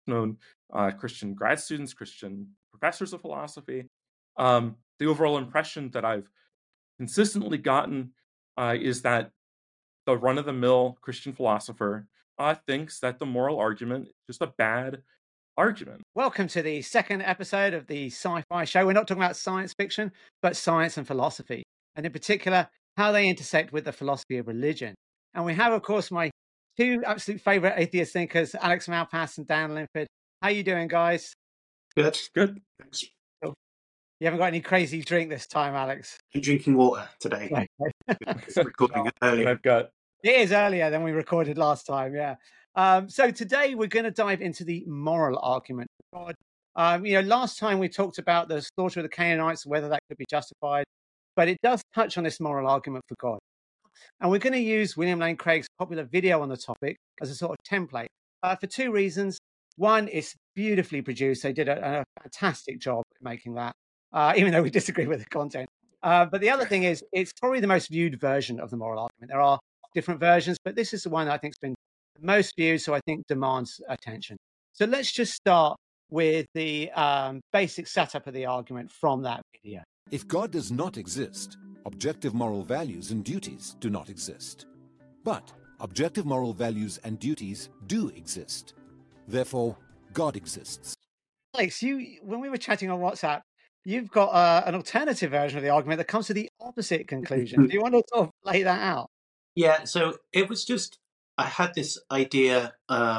known Christian grad students, Christian professors of philosophy. The overall impression that I've consistently gotten is that the run-of-the-mill Christian philosopher thinks that the moral argument is just a bad argument. Welcome to the second episode of the Sci-Fi Show. We're not talking about science fiction, but science and philosophy, and in particular, how they intersect with the philosophy of religion. And we have, of course, my two absolute favorite atheist thinkers, Alex Malpass and Dan Linford. How you doing, guys? Good. Good. Thanks. You haven't got any crazy drink this time, Alex? I'm drinking water today. It's recording earlier. I've got It is earlier than we recorded last time, yeah. So today we're going to dive into the moral argument for God. Last time we talked about the slaughter of the Canaanites, whether that could be justified, but it does touch on this moral argument for God. And we're going to use William Lane Craig's popular video on the topic as a sort of template for two reasons. One, it's beautifully produced. They did a fantastic job making that, even though we disagree with the content. But the other thing is, it's probably the most viewed version of the moral argument. There are different versions, but this is the one that I think has been the most viewed, so I think demands attention. So let's just start with the basic setup of the argument from that video. If God does not exist, objective moral values and duties do not exist. But objective moral values and duties do exist. Therefore, God exists. Alex, when we were chatting on WhatsApp, you've got an alternative version of the argument that comes to the opposite conclusion. Do you want to sort of lay that out? Yeah, so it was just, I had this idea,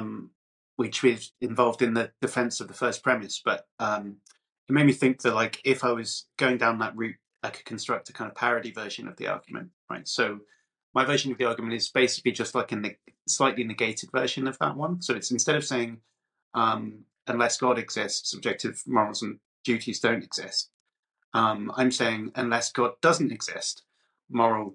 which was involved in the defense of the first premise, but it made me think that, like, if I was going down that route, I could construct a kind of parody version of the argument, right? So my version of the argument is basically just like a slightly negated version of that one. So it's, instead of saying, unless God exists, objective morals and duties don't exist, I'm saying, unless God doesn't exist, moral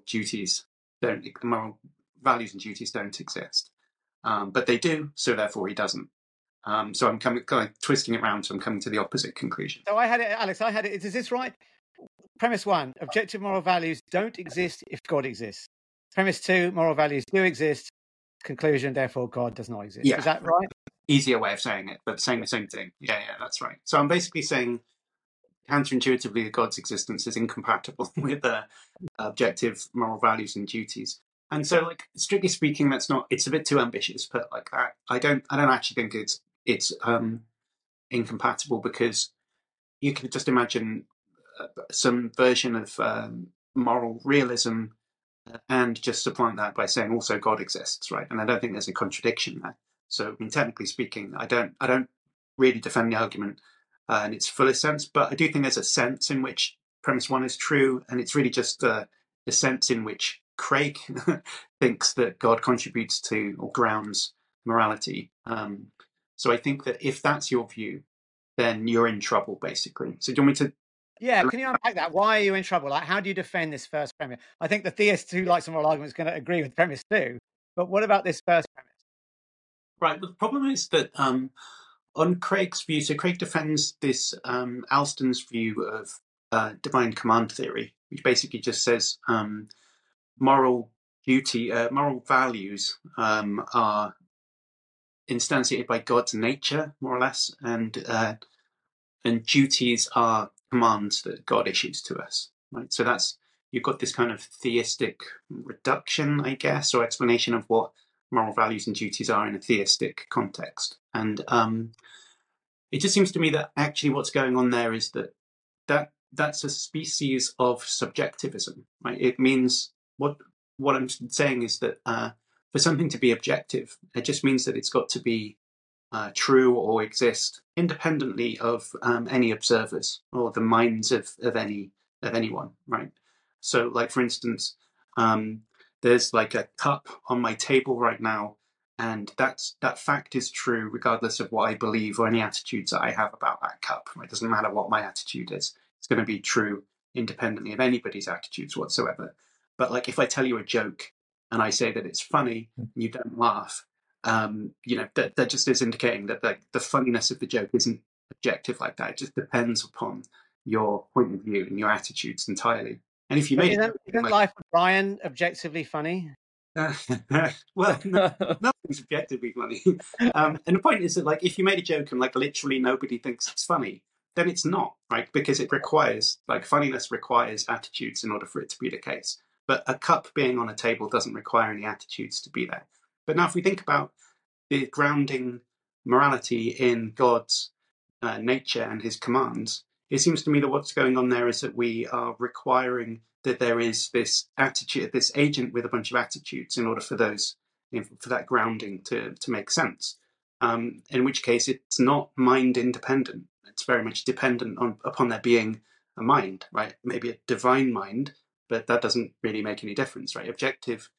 values and duties don't exist. But they do, so therefore he doesn't. So I'm kind of twisting it around, so I'm coming to the opposite conclusion. So I had it, Alex, is this right? Premise one, objective moral values don't exist if God exists. Premise two, moral values do exist. Conclusion, therefore God does not exist. Yeah. Is that right? Easier way of saying it, but saying the same thing. Yeah, that's right. So I'm basically saying, counterintuitively, that God's existence is incompatible with objective moral values and duties. And so, like, strictly speaking, it's a bit too ambitious, but like that, I don't actually think it's incompatible, because you can just imagine some version of moral realism and just supplant that by saying also God exists, right? And I don't think there's a contradiction there. So, I mean, technically speaking, I don't really defend the argument in its fullest sense, but I do think there's a sense in which premise one is true, and it's really just the sense in which Craig thinks that God contributes to or grounds morality. So I think that if that's your view, then you're in trouble, basically. So do you want me to? Yeah, can you unpack that? Why are you in trouble? Like, how do you defend this first premise? I think the theist who likes a moral argument is going to agree with premise two, but what about this first premise? Right, well, the problem is that on Craig's view, so Craig defends this Alston's view of divine command theory, which basically just says moral values are instantiated by God's nature, more or less, and duties are commands that God issues to us. Right, so you've got this kind of theistic reduction, I guess, or explanation of what moral values and duties are in a theistic context. And it just seems to me that actually what's going on there is that's a species of subjectivism, right? It means what I'm saying is that for something to be objective, it just means that it's got to be true or exist independently of any observers or the minds of anyone, right? So, like, for instance, there's like a cup on my table right now, and that fact is true regardless of what I believe or any attitudes that I have about that cup. It doesn't matter what my attitude is; it's going to be true independently of anybody's attitudes whatsoever. But, like, if I tell you a joke and I say that it's funny and you don't laugh, that just is indicating that the funniness of the joke isn't objective like that. It just depends upon your point of view and your attitudes entirely. And if you Isn't Life of Brian objectively funny? Well, no, nothing's objectively funny. And the point is that, like, if you made a joke and like literally nobody thinks it's funny, then it's not, right? Because it requires, like, funniness requires attitudes in order for it to be the case. But a cup being on a table doesn't require any attitudes to be there. But now, if we think about the grounding morality in God's nature and his commands, it seems to me that what's going on there is that we are requiring that there is this attitude, this agent with a bunch of attitudes in order for those, for that grounding to make sense. In which case, it's not mind independent. It's very much dependent upon there being a mind, right? Maybe a divine mind, but that doesn't really make any difference, right? Objective,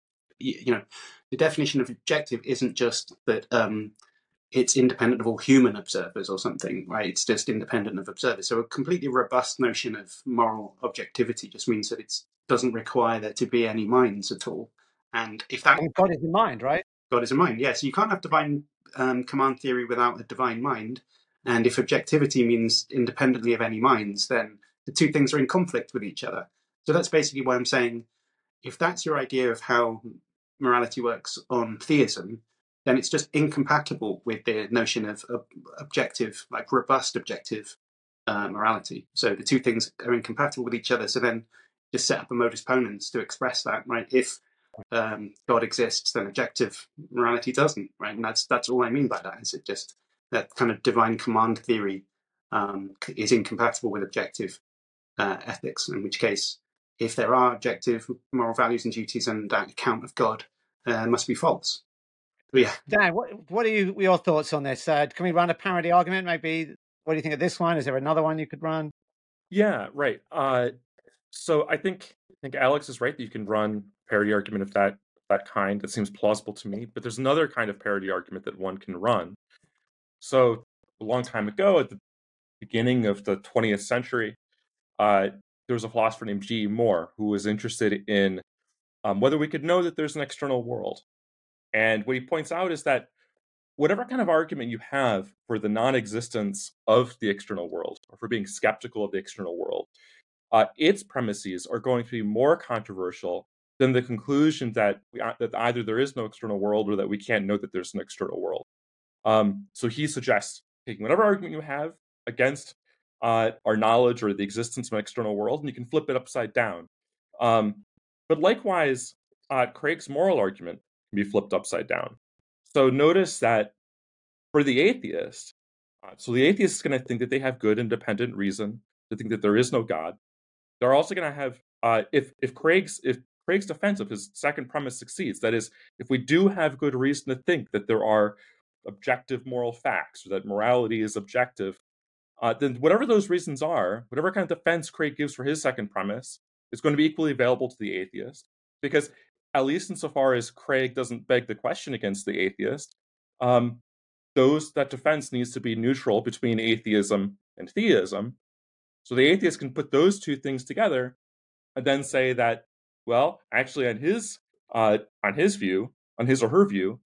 the definition of objective isn't just that it's independent of all human observers or something, right? It's just independent of observers. So a completely robust notion of moral objectivity just means that it doesn't require there to be any minds at all. And if that... And God is in mind, right? God is a mind, yes. Yeah, so you can't have divine command theory without a divine mind. And if objectivity means independently of any minds, then the two things are in conflict with each other. So that's basically why I'm saying, if that's your idea of how morality works on theism, then it's just incompatible with the notion of objective, like robust objective morality. So the two things are incompatible with each other. So then just set up a modus ponens to express that, right? If God exists, then objective morality doesn't, right? And that's all I mean by that. Is it just that kind of divine command theory is incompatible with objective ethics, in which case, if there are objective moral values and duties, and that account of God must be false. But yeah, Dan, what are your thoughts on this? Can we run a parody argument? Maybe. What do you think of this one? Is there another one you could run? Yeah, right. So I think Alex is right that you can run a parody argument of that kind. That seems plausible to me. But there's another kind of parody argument that one can run. So a long time ago, at the beginning of the 20th century, there was a philosopher named G.E. Moore who was interested in whether we could know that there's an external world. And what he points out is that whatever kind of argument you have for the non-existence of the external world, or for being skeptical of the external world, its premises are going to be more controversial than the conclusion that that either there is no external world or that we can't know that there's an external world. So he suggests taking whatever argument you have against our knowledge or the existence of an external world, and you can flip it upside down. But likewise, Craig's moral argument can be flipped upside down. So notice that for the atheist, so the atheist is going to think that they have good independent reason to think that there is no God. They're also going to have, if Craig's defense of his second premise succeeds, that is, if we do have good reason to think that there are objective moral facts, or that morality is objective, then whatever those reasons are, whatever kind of defense Craig gives for his second premise, is going to be equally available to the atheist. Because at least insofar as Craig doesn't beg the question against the atheist, that defense needs to be neutral between atheism and theism. So the atheist can put those two things together and then say that, well, actually on his view, on his or her view,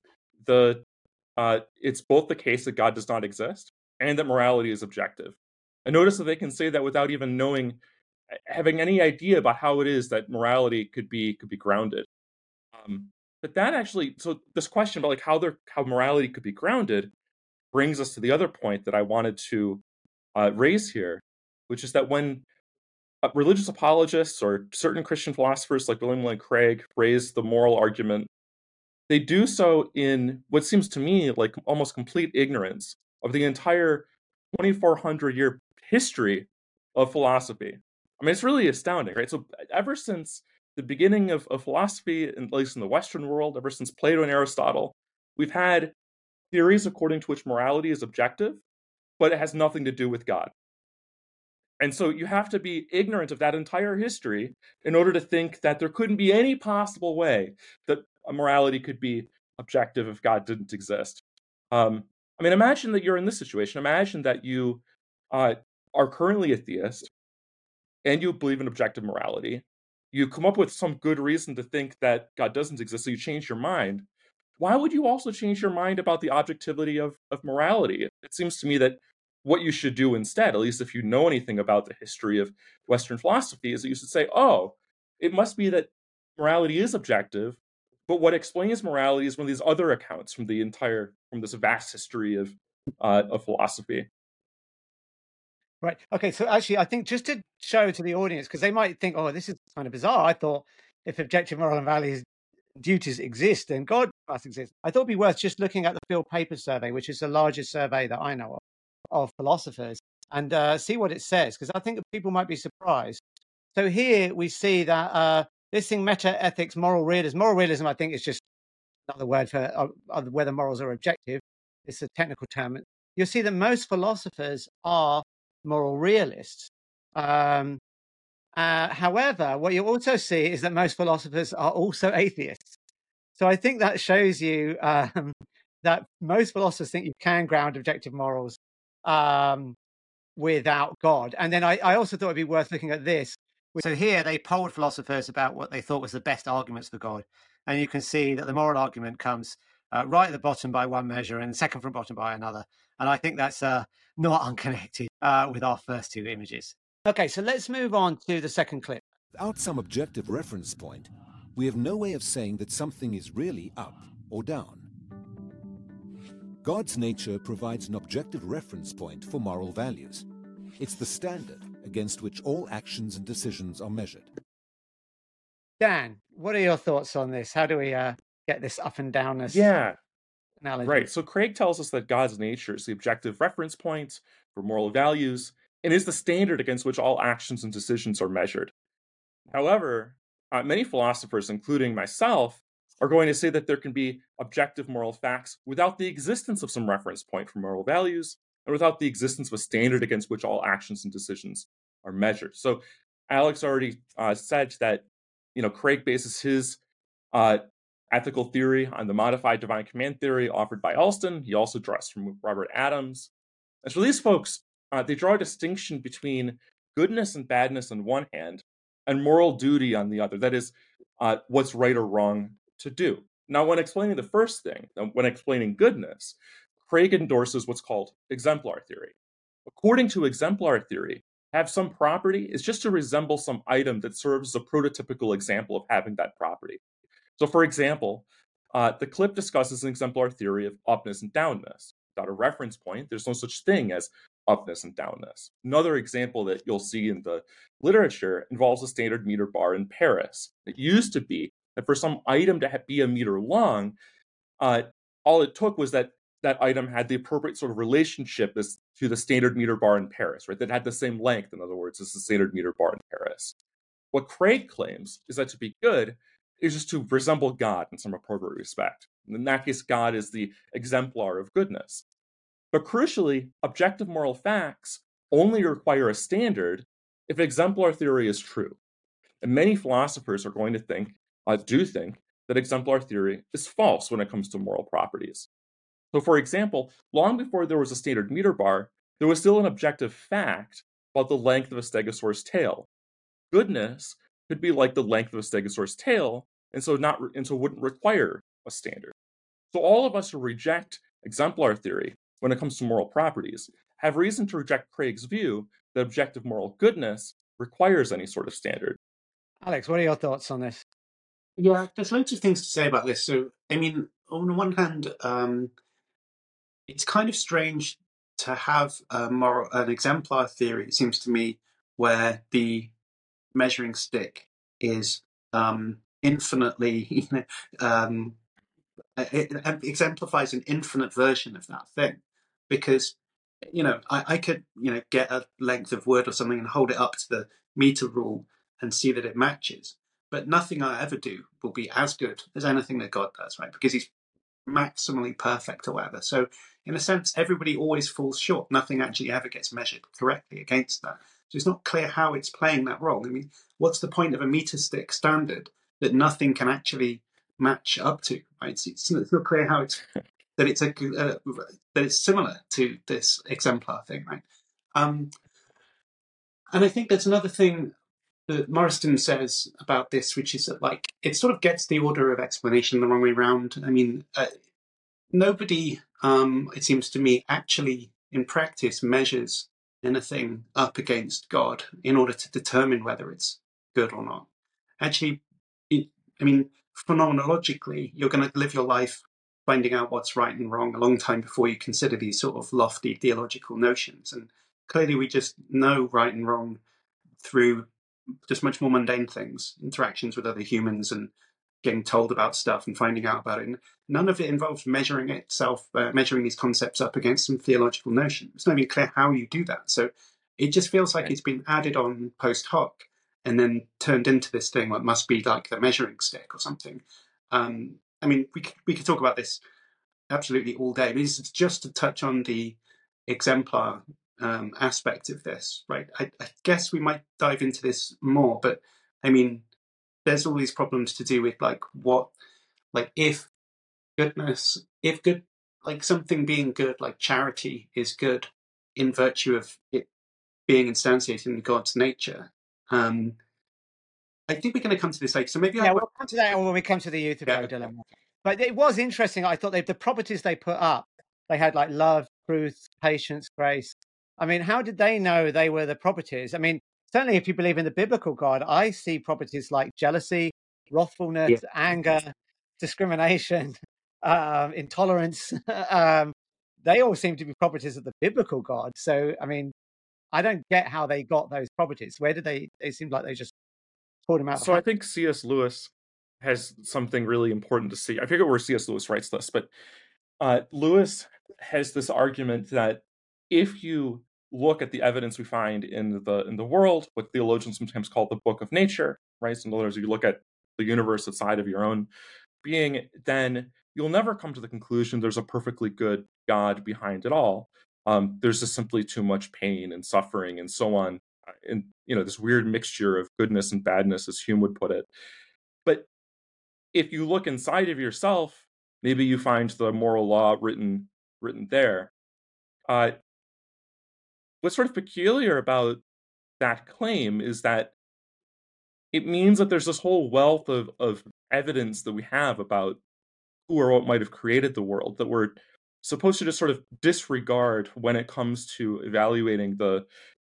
it's both the case that God does not exist and that morality is objective. And notice that they can say that without even having any idea about how it is that morality could be grounded. But that actually, so this question about like how morality could be grounded brings us to the other point that I wanted to raise here, which is that when religious apologists or certain Christian philosophers like William Lane Craig raise the moral argument, they do so in what seems to me like almost complete ignorance of the entire 2,400-year history of philosophy. I mean, it's really astounding, right? So ever since the beginning of philosophy, at least in the Western world, ever since Plato and Aristotle, we've had theories according to which morality is objective, but it has nothing to do with God. And so you have to be ignorant of that entire history in order to think that there couldn't be any possible way that a morality could be objective if God didn't exist. I mean, imagine that you're in this situation. Imagine that you are currently a theist and you believe in objective morality. You come up with some good reason to think that God doesn't exist, so you change your mind. Why would you also change your mind about the objectivity of morality? It seems to me that what you should do instead, at least if you know anything about the history of Western philosophy, is that you should say, oh, it must be that morality is objective, But what explains morality is one of these other accounts from this vast history of philosophy. Right. Okay. So actually, I think just to show to the audience, because they might think, oh, this is kind of bizarre. I thought if objective moral and values duties exist, then God must exist. I thought it'd be worth just looking at the Field Paper Survey, which is the largest survey that I know of philosophers, and see what it says, because I think that people might be surprised. So here we see that this thing, meta-ethics, moral realism. Moral realism, I think, is just another word for whether morals are objective. It's a technical term. You'll see that most philosophers are moral realists. However, what you also see is that most philosophers are also atheists. So I think that shows you that most philosophers think you can ground objective morals without God. And then I also thought it'd be worth looking at this. So here they polled philosophers about what they thought was the best arguments for God. And you can see that the moral argument comes right at the bottom by one measure and second from bottom by another. And I think that's not unconnected with our first two images. Okay, so let's move on to the second clip. Without some objective reference point, we have no way of saying that something is really up or down. God's nature provides an objective reference point for moral values. It's the standard against which all actions and decisions are measured. Dan, what are your thoughts on this? How do we get this up and downness? Yeah, analogy? Right. So Craig tells us that God's nature is the objective reference point for moral values and is the standard against which all actions and decisions are measured. However, many philosophers, including myself, are going to say that there can be objective moral facts without the existence of some reference point for moral values and without the existence of a standard against which all actions and decisions are measured. So Alex already said that, Craig bases his ethical theory on the modified divine command theory offered by Elston. He also draws from Robert Adams. And so these folks, they draw a distinction between goodness and badness on one hand and moral duty on the other. That is, what's right or wrong to do. Now, when explaining the first thing, when explaining goodness, Craig endorses what's called exemplar theory. According to exemplar theory, have some property is just to resemble some item that serves as a prototypical example of having that property. So, for example, the clip discusses an exemplar theory of upness and downness. Without a reference point, there's no such thing as upness and downness. Another example that you'll see in the literature involves a standard meter bar in Paris. It used to be that for some item to be a meter long, all it took was that that item had the appropriate sort of relationship as to the standard meter bar in Paris, right? That had the same length, in other words, as the standard meter bar in Paris. What Craig claims is that to be good is just to resemble God in some appropriate respect. In that case, God is the exemplar of goodness. But crucially, objective moral facts only require a standard if exemplar theory is true. And many philosophers are going to think that exemplar theory is false when it comes to moral properties. So, for example, long before there was a standard meter bar, there was still an objective fact about the length of a stegosaur's tail. Goodness could be like the length of a stegosaur's tail, and so wouldn't require a standard. So all of us who reject exemplar theory when it comes to moral properties have reason to reject Craig's view that objective moral goodness requires any sort of standard. Alex, what are your thoughts on this? Yeah, there's loads of things to say about this. So, I mean, on the one hand, it's kind of strange to have an exemplar theory, it seems to me, where the measuring stick is infinitely, it exemplifies an infinite version of that thing. Because, I could, get a length of wood or something and hold it up to the meter rule and see that it matches. But nothing I ever do will be as good as anything that God does, right? Because he's maximally perfect or whatever. So in a sense, everybody always falls short. Nothing actually ever gets measured correctly against that. So it's not clear how it's playing that role. I mean, what's the point of a meter stick standard that nothing can actually match up to, right? It's not clear how it's that it's similar to this exemplar thing, right? And I think there's another thing that Morriston says about this, which is that, like, it sort of gets the order of explanation the wrong way round. I mean, nobody, it seems to me, actually in practice measures anything up against God in order to determine whether it's good or not. Actually, phenomenologically, you're going to live your life finding out what's right and wrong a long time before you consider these sort of lofty theological notions. And clearly we just know right and wrong through just much more mundane things, interactions with other humans and getting told about stuff and finding out about it. And none of it involves measuring these concepts up against some theological notion. It's not even clear how you do that. So it just feels like it's been added on post hoc and then turned into this thing that must be like the measuring stick or something. I mean, we could talk about this absolutely all day. I mean, this is just to touch on the exemplar aspect of this, right? I guess we might dive into this more, but I mean, there's all these problems to do with if something being good, like charity is good in virtue of it being instantiated in God's nature. I think we're going to come to this later. So maybe we'll come to that when we come to the Euthyphro dilemma. But it was interesting. I thought the properties they put up, they had like love, truth, patience, grace. I mean, how did they know they were the properties? I mean, certainly if you believe in the biblical God, I see properties like jealousy, wrathfulness, anger, discrimination, intolerance. They all seem to be properties of the biblical God. So, I mean, I don't get how they got those properties. Where did they seem like they just pulled them out? So I think C.S. Lewis has something really important to see. I forget where C.S. Lewis writes this, but Lewis has this argument that if you look at the evidence we find in the world, what theologians sometimes call the book of nature, right? So in other words, if you look at the universe outside of your own being, then you'll never come to the conclusion there's a perfectly good God behind it all. There's just simply too much pain and suffering and so on, and this weird mixture of goodness and badness, as Hume would put it. But if you look inside of yourself, maybe you find the moral law written there. What's sort of peculiar about that claim is that it means that there's this whole wealth of evidence that we have about who or what might have created the world that we're supposed to just sort of disregard when it comes to evaluating the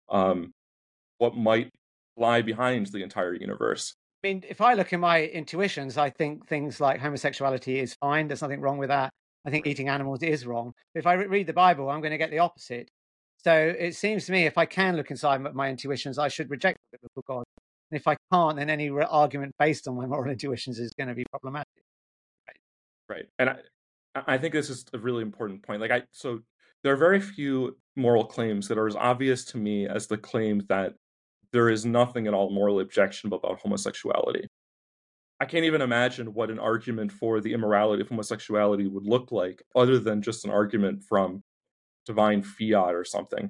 what might lie behind the entire universe. I mean, if I look at my intuitions, I think things like homosexuality is fine. There's nothing wrong with that. I think eating animals is wrong. But if I read the Bible, I'm going to get the opposite. So it seems to me, if I can look inside my intuitions, I should reject the biblical God. And if I can't, then any argument based on my moral intuitions is going to be problematic. Right. And I think this is a really important point. So there are very few moral claims that are as obvious to me as the claim that there is nothing at all morally objectionable about homosexuality. I can't even imagine what an argument for the immorality of homosexuality would look like, other than just an argument from divine fiat or something.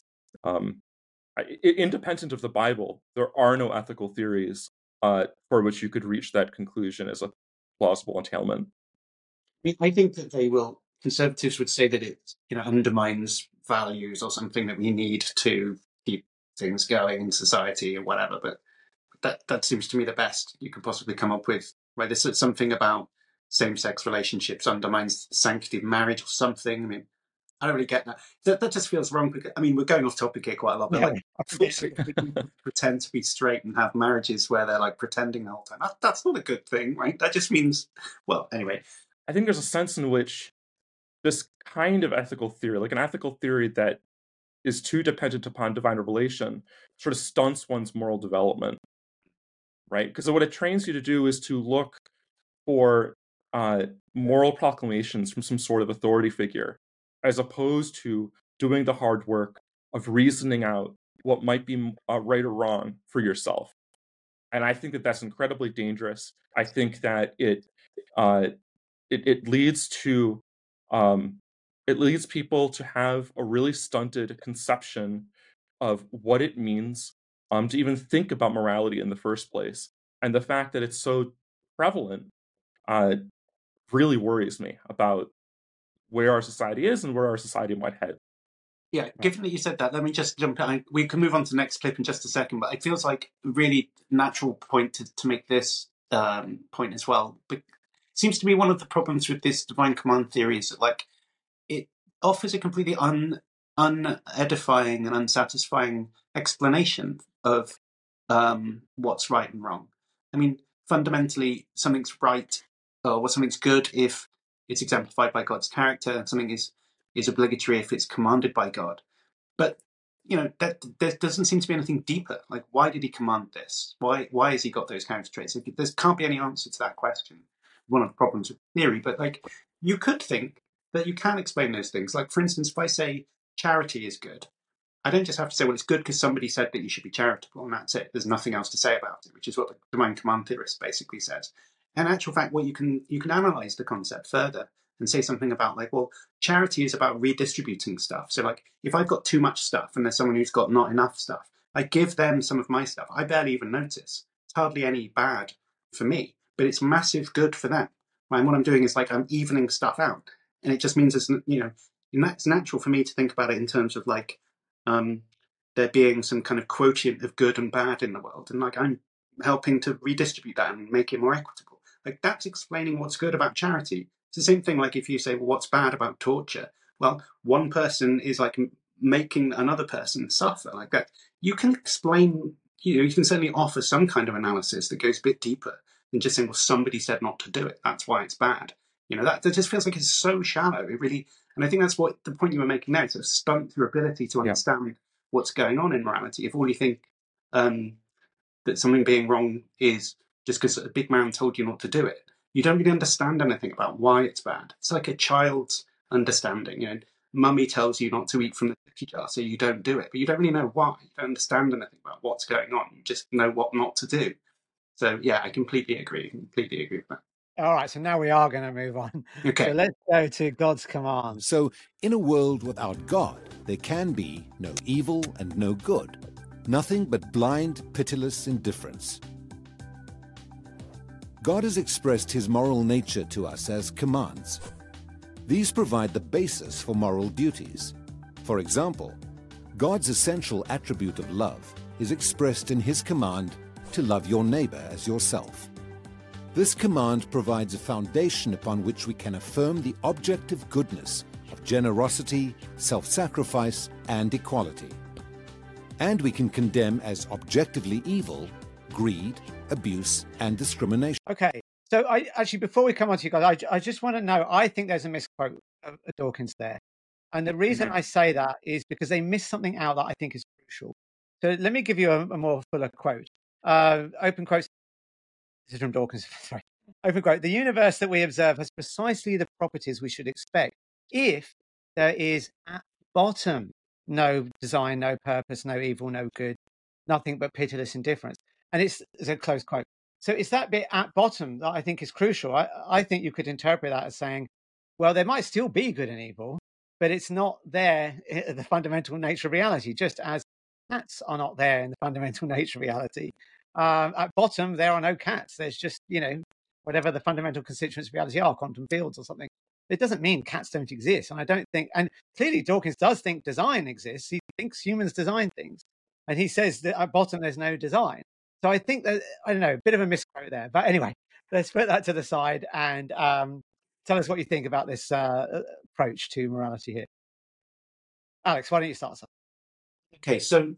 Independent of the Bible, there are no ethical theories for which you could reach that conclusion as a plausible entailment. I think that conservatives would say that it undermines values or something that we need to keep things going in society or whatever, but that seems to me the best you could possibly come up with. Right, this is something about same-sex relationships undermines the sanctity of marriage or something. I mean, I don't really get that. That just feels wrong. I mean, we're going off topic here quite a lot, but pretend to be straight and have marriages where they're like pretending the whole time. That's not a good thing, right? That just means, well, anyway. I think there's a sense in which this kind of ethical theory, like an ethical theory that is too dependent upon divine revelation, sort of stunts one's moral development, right? Because what it trains you to do is to look for moral proclamations from some sort of authority figure, as opposed to doing the hard work of reasoning out what might be right or wrong for yourself. And I think that that's incredibly dangerous. I think that it leads to it leads people to have a really stunted conception of what it means to even think about morality in the first place. And the fact that it's so prevalent really worries me about where our society is and where our society might head. Yeah, given that you said that, let me just jump in. We can move on to the next clip in just a second, but it feels like a really natural point to make this point as well. But it seems to me one of the problems with this divine command theory is that it offers a completely unedifying and unsatisfying explanation of what's right and wrong. I mean, fundamentally something's right or something's good if it's exemplified by God's character, and something is obligatory if it's commanded by God. But that there doesn't seem to be anything deeper. Like, why did he command this? Why has he got those character traits? There can't be any answer to that question. One of the problems with theory, but like, you could think that you can explain those things. Like, for instance, if I say charity is good, I don't just have to say, well, it's good because somebody said that you should be charitable, and that's it. There's nothing else to say about it, which is what the divine command theorist basically says. In actual fact, what you can analyze the concept further and say something about, like, well, charity is about redistributing stuff. So, like, if I've got too much stuff and there's someone who's got not enough stuff, I give them some of my stuff. I barely even notice. It's hardly any bad for me, but it's massive good for them. Right? And what I'm doing is, like, I'm evening stuff out, and it just means it's natural for me to think about it in terms of, like, there being some kind of quotient of good and bad in the world, and like, I'm helping to redistribute that and make it more equitable. Like, that's explaining what's good about charity. It's the same thing, like, if you say, well, what's bad about torture? Well, one person is like making another person suffer. Like, that you can explain, you can certainly offer some kind of analysis that goes a bit deeper than just saying, well, somebody said not to do it, that's why it's bad. That just feels like it's so shallow. It really, and I think that's what the point you were making now, to stunt your ability to understand what's going on in morality. If all you think that something being wrong is just because a big man told you not to do it, you don't really understand anything about why it's bad. It's like a child's understanding. Mummy tells you not to eat from the cookie jar, so you don't do it, but you don't really know why. You don't understand anything about what's going on. You just know what not to do. So yeah, I completely agree. With that. All right, so now we are going to move on. Okay. So let's go to God's commands. So, in a world without God, there can be no evil and no good, nothing but blind, pitiless indifference. God has expressed his moral nature to us as commands. These provide the basis for moral duties. For example, God's essential attribute of love is expressed in his command to love your neighbor as yourself. This command provides a foundation upon which we can affirm the objective goodness of generosity, self-sacrifice, and equality. And we can condemn as objectively evil greed, abuse, and discrimination. Okay, so before we come on to you guys, I just want to know, I think there's a misquote of Dawkins there. And the reason I say that is because they miss something out that I think is crucial. So let me give you a more fuller quote. Open quotes. This is from Dawkins. Sorry. Open quote. The universe that we observe has precisely the properties we should expect if there is at bottom no design, no purpose, no evil, no good, nothing but pitiless indifference. And it's a close quote. So it's that bit at bottom that I think is crucial. I think you could interpret that as saying, well, there might still be good and evil, but it's not there in the fundamental nature of reality, just as cats are not there in the fundamental nature of reality. At bottom, there are no cats. There's just, whatever the fundamental constituents of reality are, quantum fields or something. It doesn't mean cats don't exist. And I don't think, and clearly Dawkins does think design exists. He thinks humans design things. And he says that at bottom, there's no design. So I think that, I don't know, a bit of a misquote there. But anyway, let's put that to the side and tell us what you think about this approach to morality here. Alex, why don't you start? Okay, so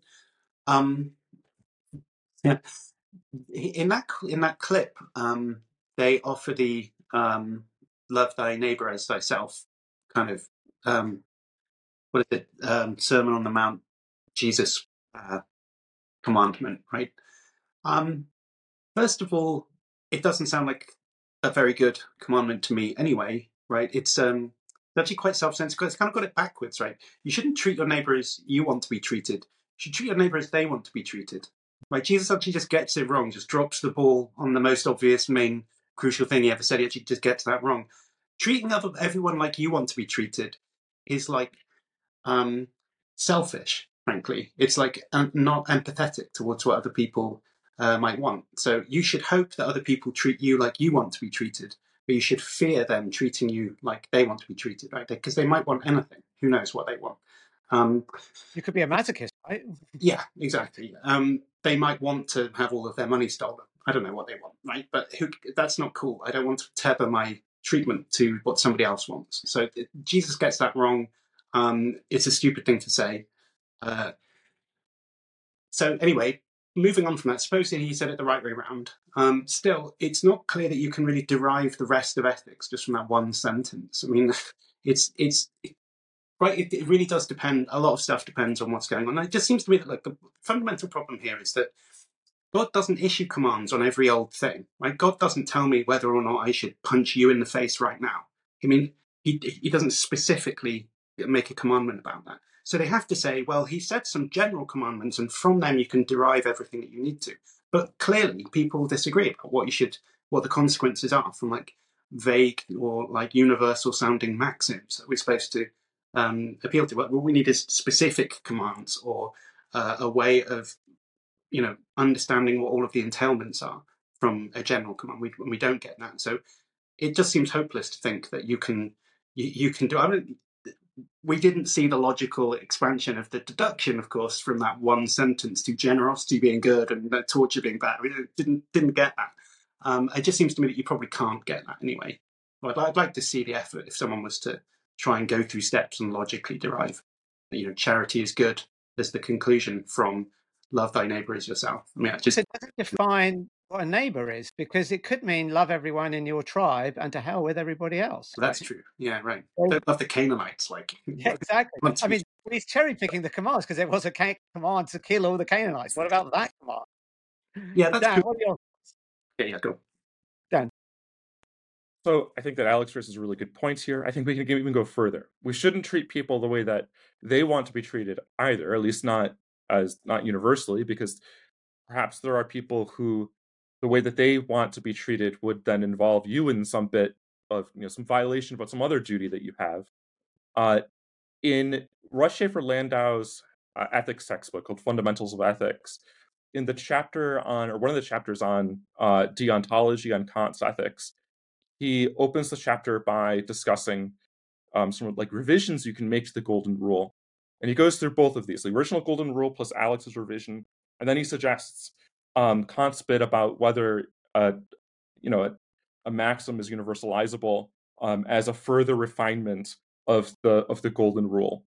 yeah, in that clip, they offer the love thy neighbor as thyself kind of what is it, Sermon on the Mount, Jesus commandment, right? First of all, it doesn't sound like a very good commandment to me anyway, right? It's actually quite self-centered because it's kind of got it backwards, right? You shouldn't treat your neighbor as you want to be treated. You should treat your neighbor as they want to be treated. Right? Jesus actually just gets it wrong, just drops the ball on the most obvious, main, crucial thing he ever said. He actually just gets that wrong. Treating everyone like you want to be treated is like selfish, frankly. It's like not empathetic towards what other people might want. So you should hope that other people treat you like you want to be treated, but you should fear them treating you like they want to be treated, right? Because they might want anything. Who knows what they want? You could be a masochist, right? Yeah, exactly. They might want to have all of their money stolen. I don't know what they want, right? But that's not cool. I don't want to tether my treatment to what somebody else wants. So Jesus gets that wrong. It's a stupid thing to say. So anyway, moving on from that, supposing he said it the right way around, still, it's not clear that you can really derive the rest of ethics just from that one sentence. I mean, it's right. It really does depend. A lot of stuff depends on what's going on. And it just seems to me that, like, the fundamental problem here is that God doesn't issue commands on every old thing. Right? God doesn't tell me whether or not I should punch you in the face right now. I mean, he doesn't specifically make a commandment about that. So they have to say, well, he said some general commandments, and from them you can derive everything that you need to. But clearly, people disagree about what the consequences are from, like, vague or, like, universal sounding maxims that we're supposed to appeal to. What we need is specific commands, or a way of, understanding what all of the entailments are from a general command. We don't get that. So it just seems hopeless to think that you can do. I mean, we didn't see the logical expansion of the deduction, of course, from that one sentence to generosity being good and torture being bad. We didn't get that. It just seems to me that you probably can't get that anyway. But I'd like to see the effort if someone was to try and go through steps and logically derive, charity is good as the conclusion from love thy neighbor as yourself. I mean, So it doesn't define what a neighbor is, because it could mean love everyone in your tribe and to hell with everybody else. That's true. Yeah, right. So, Don't love the Canaanites, like. yeah, exactly. I mean, he's cherry picking the commands because it was a command to kill all the Canaanites. What about that command? Yeah, that's Dan, true. what are your... Yeah, go. Dan. So I think that Alex raises really good points here. I think we can even go further. We shouldn't treat people the way that they want to be treated either, at least not universally, because perhaps there are people who the way that they want to be treated would then involve you in some bit of some violation of some other duty that you have. In Russ Schaefer Landau's ethics textbook called Fundamentals of Ethics, in the chapter on, or one of the chapters on deontology, on Kant's ethics, he opens the chapter by discussing some like revisions you can make to the Golden Rule. And he goes through both of these, the original Golden Rule plus Alex's revision. And then he suggests Kant's bit about whether a maxim is universalizable as a further refinement of the Golden Rule.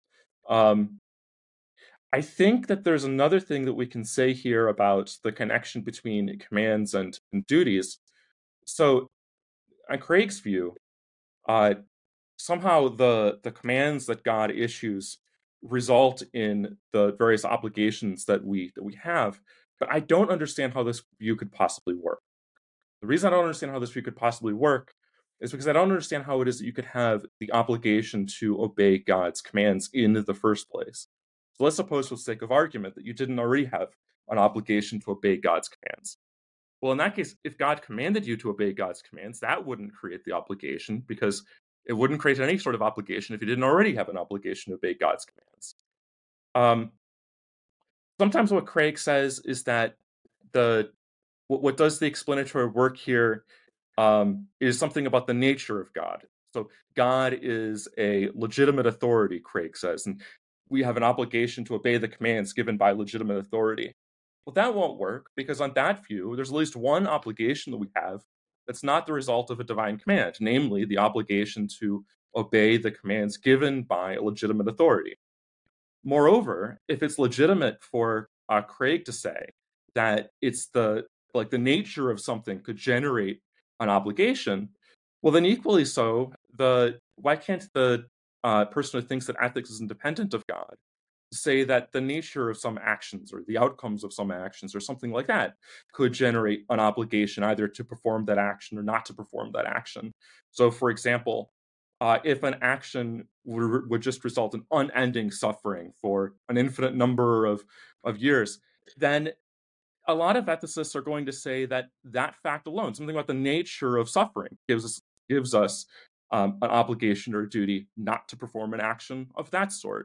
I think that there's another thing that we can say here about the connection between commands and duties. So, on Craig's view, somehow the commands that God issues result in the various obligations that we have, but I don't understand how this view could possibly work. The reason I don't understand how this view could possibly work is because I don't understand how it is that you could have the obligation to obey God's commands in the first place. So let's suppose, for the sake of argument, that you didn't already have an obligation to obey God's commands. Well, in that case, if God commanded you to obey God's commands, that wouldn't create the obligation, because it wouldn't create any sort of obligation if you didn't already have an obligation to obey God's commands. Sometimes what Craig says is that what does the explanatory work here is something about the nature of God. So God is a legitimate authority, Craig says, and we have an obligation to obey the commands given by legitimate authority. Well, that won't work, because on that view, there's at least one obligation that we have that's not the result of a divine command, namely the obligation to obey the commands given by a legitimate authority. Moreover, if it's legitimate for Craig to say that it's the nature of something could generate an obligation, well, then equally so, why can't the person who thinks that ethics is independent of God say that the nature of some actions or the outcomes of some actions or something like that could generate an obligation either to perform that action or not to perform that action? So, for example, if an action would just result in unending suffering for an infinite number of years, then a lot of ethicists are going to say that that fact alone, something about the nature of suffering, gives us an obligation or a duty not to perform an action of that sort.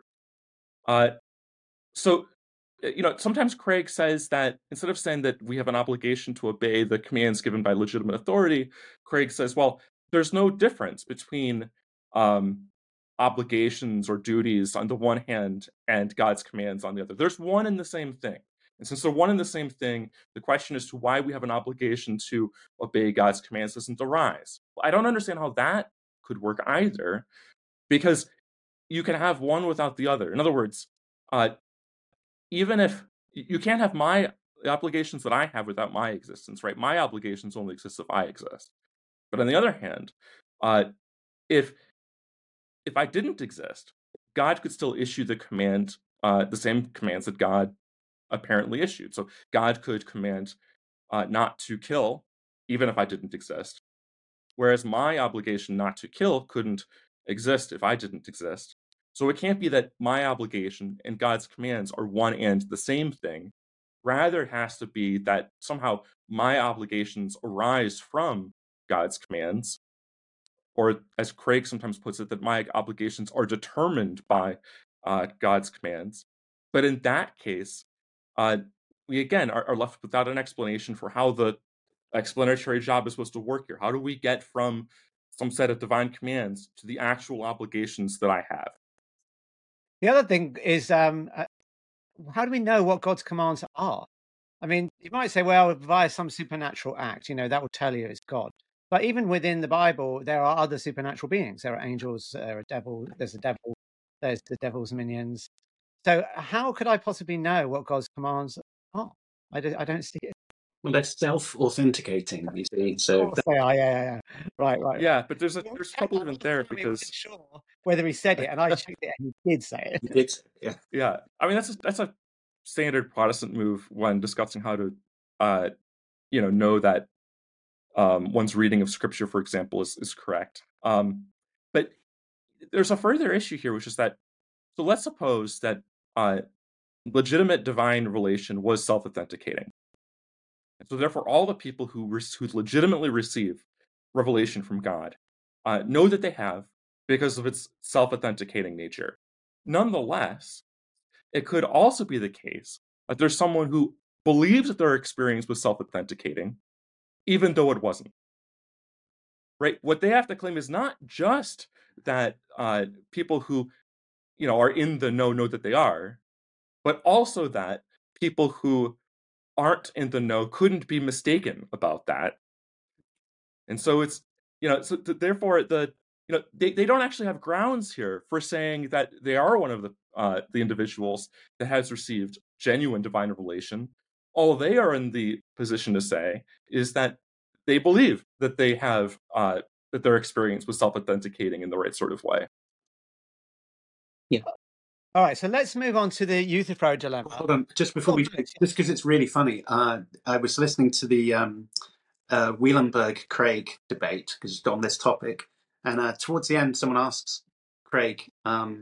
So, sometimes Craig says that instead of saying that we have an obligation to obey the commands given by legitimate authority, Craig says, well, there's no difference between obligations or duties on the one hand and God's commands on the other. There's one and the same thing. And since they're one and the same thing, the question as to why we have an obligation to obey God's commands doesn't arise. Well, I don't understand how that could work either, because you can have one without the other. In other words, even if you can't have my obligations that I have without my existence, right? My obligations only exist if I exist. But on the other hand, if I didn't exist, God could still issue the same commands that God apparently issued. So God could command not to kill, even if I didn't exist. Whereas my obligation not to kill couldn't exist if I didn't exist. So it can't be that my obligation and God's commands are one and the same thing. Rather, it has to be that somehow my obligations arise from God's commands, or as Craig sometimes puts it, that my obligations are determined by God's commands. But in that case, we again are left without an explanation for how the explanatory job is supposed to work here. How do we get from some set of divine commands to the actual obligations that I have? The other thing is, how do we know what God's commands are? I mean, you might say, well, via some supernatural act, that will tell you it's God. But even within the Bible, there are other supernatural beings. There are angels, there are devil, there's a devil, there's the devil's minions. So how could I possibly know what God's commands are? I don't see it. Well, they're self-authenticating, you see. So Of course they are, yeah. Right. Yeah, but there's Well, trouble even there we weren't because sure whether he said it, and I checked it, and he did say you it. did, yeah. yeah, I mean that's a standard Protestant move when discussing how to know that one's reading of Scripture, for example, is correct. But there's a further issue here, which is that, so let's suppose that legitimate divine revelation was self-authenticating. And so therefore, all the people who legitimately receive revelation from God know that they have because of its self-authenticating nature. Nonetheless, it could also be the case that there's someone who believes that their experience was self-authenticating, even though it wasn't. Right? What they have to claim is not just that people who are in the know that they are, but also that people who aren't in the know couldn't be mistaken about that. And so it's therefore they don't actually have grounds here for saying that they are one of the individuals that has received genuine divine revelation. All they are in the position to say is that they believe that they have that their experience was self-authenticating in the right sort of way. Yeah. All right, so let's move on to the Euthyphro dilemma. Hold on, just before we, just because it's really funny, I was listening to the Wielenberg-Craig debate because it's on this topic, and towards the end, someone asks Craig how,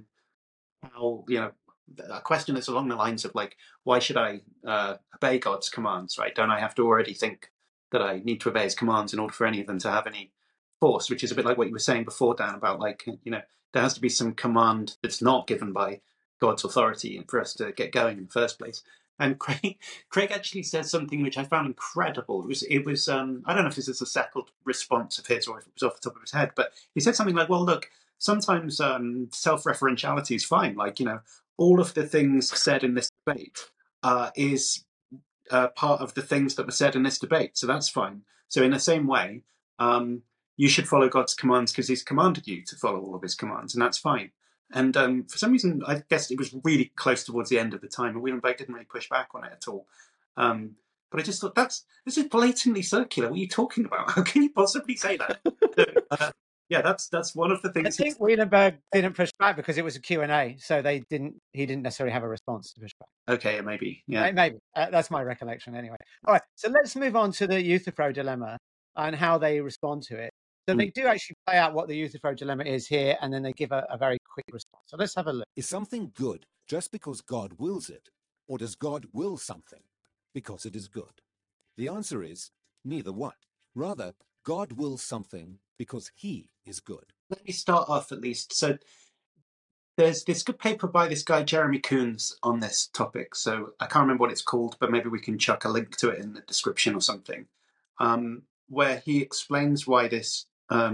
a question that's along the lines of like, why should I obey God's commands, right? Don't I have to already think that I need to obey his commands in order for any of them to have any force, which is a bit like what you were saying before, Dan, about like, there has to be some command that's not given by God's authority for us to get going in the first place. And Craig actually said something which I found incredible. It was I don't know if this is a settled response of his or if it was off the top of his head, but he said something like, well, look, sometimes self-referentiality is fine. Like, all of the things said in this debate is part of the things that were said in this debate. So that's fine. So in the same way, you should follow God's commands because he's commanded you to follow all of his commands, and that's fine. And for some reason, I guess it was really close towards the end of the time, and Wielenberg didn't really push back on it at all. But I just thought, this is blatantly circular. What are you talking about? How can you possibly say that? Yeah, that's one of the things. I think Wielenberg didn't push back because it was a Q&A, so he didn't necessarily have a response to push back. Okay, maybe. Yeah. Maybe. That's my recollection anyway. All right, so let's move on to the Euthyphro dilemma and how they respond to it. So they do actually play out what the Euthyphro dilemma is here, and then they give a very quick response. So let's have a look. Is something good just because God wills it, or does God will something because it is good? The answer is neither one. Rather, God wills something because he is good. Let me start off at least. So there's this good paper by this guy, Jeremy Coons, on this topic. So I can't remember what it's called, but maybe we can chuck a link to it in the description or something, where he explains why this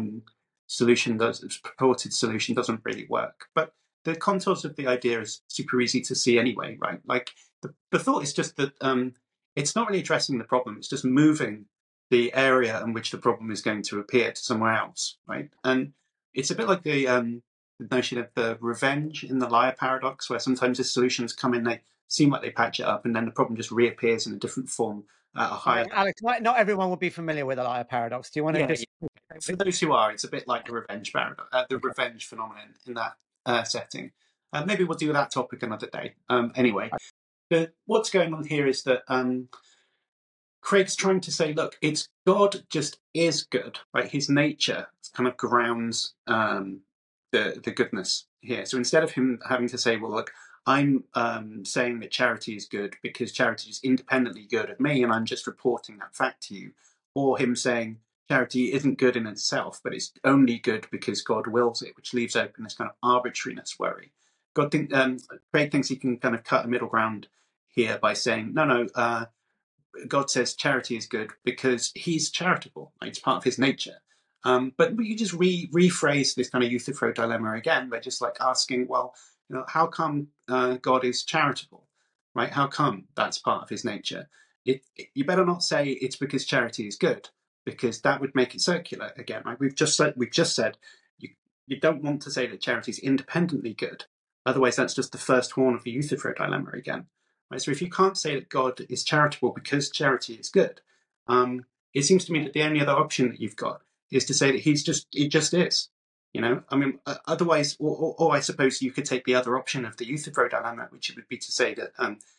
purported solution doesn't really work. But the contours of the idea is super easy to see anyway, right? Like the thought is just that it's not really addressing the problem. It's just moving the area in which the problem is going to appear to somewhere else, right? And it's a bit like the notion of the revenge in the liar paradox, where sometimes the solutions come in, seem like they patch it up, and then the problem just reappears in a different form at a higher. Alex, not everyone will be familiar with the liar paradox. Do you want to just? For those who are, it's a bit like the revenge paradox, the revenge phenomenon in that setting. Maybe we'll do that topic another day. Anyway, what's going on here is that Craig's trying to say, look, it's God just is good, right? His nature kind of grounds the goodness here. So instead of him having to say, well, look, I'm saying that charity is good because charity is independently good of me, and I'm just reporting that fact to you, or him saying charity isn't good in itself, but it's only good because God wills it, which leaves open this kind of arbitrariness worry. Craig thinks he can kind of cut a middle ground here by saying, no, God says charity is good because he's charitable. Like, it's part of his nature. But you just rephrase this kind of Euthyphro dilemma again by just like asking, well, how come God is charitable, right? How come that's part of his nature? You better not say it's because charity is good, because that would make it circular again, right? We've just said you don't want to say that charity is independently good. Otherwise, that's just the first horn of the Euthyphro dilemma again. Right? So if you can't say that God is charitable because charity is good, it seems to me that the only other option that you've got is to say that he just is. I mean, otherwise, or I suppose you could take the other option of the Euthyphro dilemma, which would be to say that,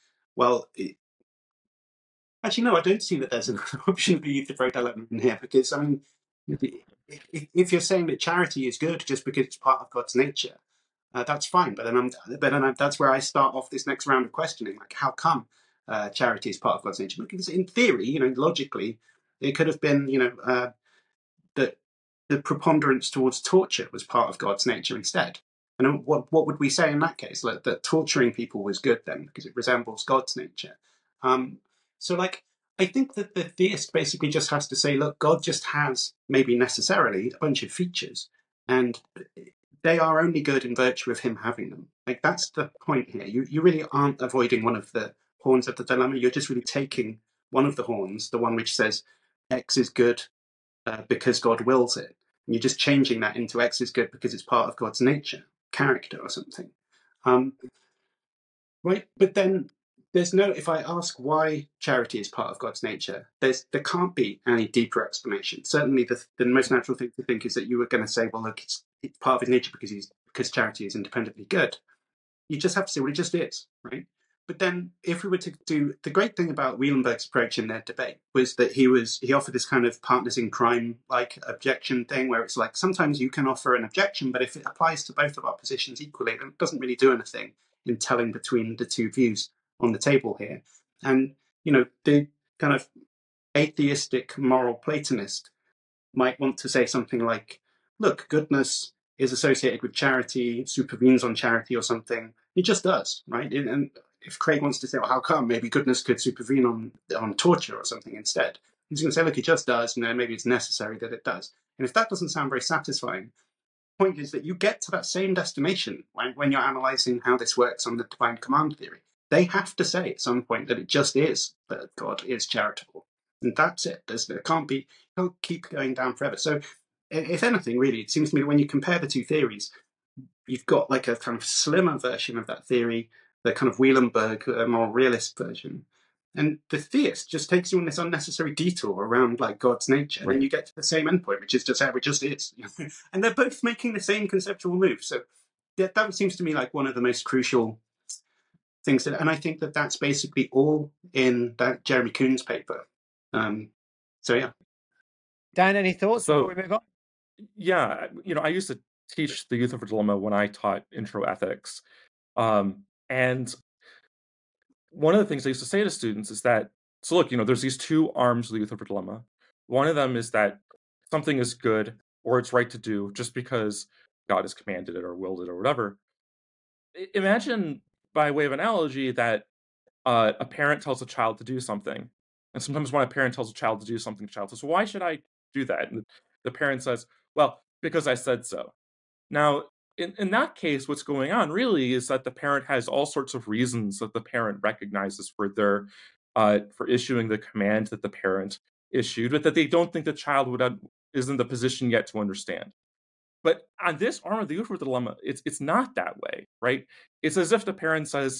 actually, no, I don't see that there's an option of the Euthyphro dilemma in here, because, I mean, if you're saying that charity is good just because it's part of God's nature, that's fine. But then that's where I start off this next round of questioning, like, how come charity is part of God's nature? Because in theory, logically, it could have been, that the preponderance towards torture was part of God's nature instead. And what would we say in that case? Like, that torturing people was good then because it resembles God's nature. So I think that the theist basically just has to say, look, God just has, maybe necessarily, a bunch of features, and they are only good in virtue of him having them. Like, that's the point here. You really aren't avoiding one of the horns of the dilemma. You're just really taking one of the horns, the one which says X is good because God wills it. And you're just changing that into X is good because it's part of God's nature, character or something. Right? But then if I ask why charity is part of God's nature, there can't be any deeper explanation. Certainly the most natural thing to think is that you were going to say, well, look, it's part of his nature because charity is independently good. You just have to say, well, it just is, right? But then if we were to do, the great thing about Wielenberg's approach in their debate was that he offered this kind of partners in crime like objection thing, where it's like, sometimes you can offer an objection, but if it applies to both of our positions equally, then it doesn't really do anything in telling between the two views on the table here. And the kind of atheistic moral Platonist might want to say something like, look, goodness is associated with charity, supervenes on charity or something. It just does, right? And if Craig wants to say, well, how come? Maybe goodness could supervene on torture or something instead. He's going to say, look, it just does, and maybe it's necessary that it does. And if that doesn't sound very satisfying, the point is that you get to that same destination when you're analysing how this works on the divine command theory. They have to say at some point that it just is that God is charitable. And that's it. There can't keep going down forever. So if anything, really, it seems to me that when you compare the two theories, you've got like a kind of slimmer version of that theory, the kind of Wielenberg moral realist version. And the theist just takes you on this unnecessary detour around like God's nature, and then you get to the same endpoint, which is just how it just is. And they're both making the same conceptual move. So that seems to me like one of the most crucial things. And I think that that's basically all in that Jeremy Kuhn's paper. So yeah. Dan, any thoughts before we move on? Yeah, I used to teach the Euthyphro dilemma when I taught intro ethics. And one of the things I used to say to students is that, so look, there's these two arms of the Euthyphro dilemma. One of them is that something is good or it's right to do just because God has commanded it or willed it or whatever. Imagine, by way of analogy, that a parent tells a child to do something. And sometimes when a parent tells a child to do something, the child says, well, why should I do that? And the parent says, well, because I said so. Now, in that case, what's going on really is that the parent has all sorts of reasons that the parent recognizes for for issuing the command that the parent issued, but that they don't think the child is in the position yet to understand. But on this arm of the Euthyphro dilemma, it's not that way, right? It's as if the parent says,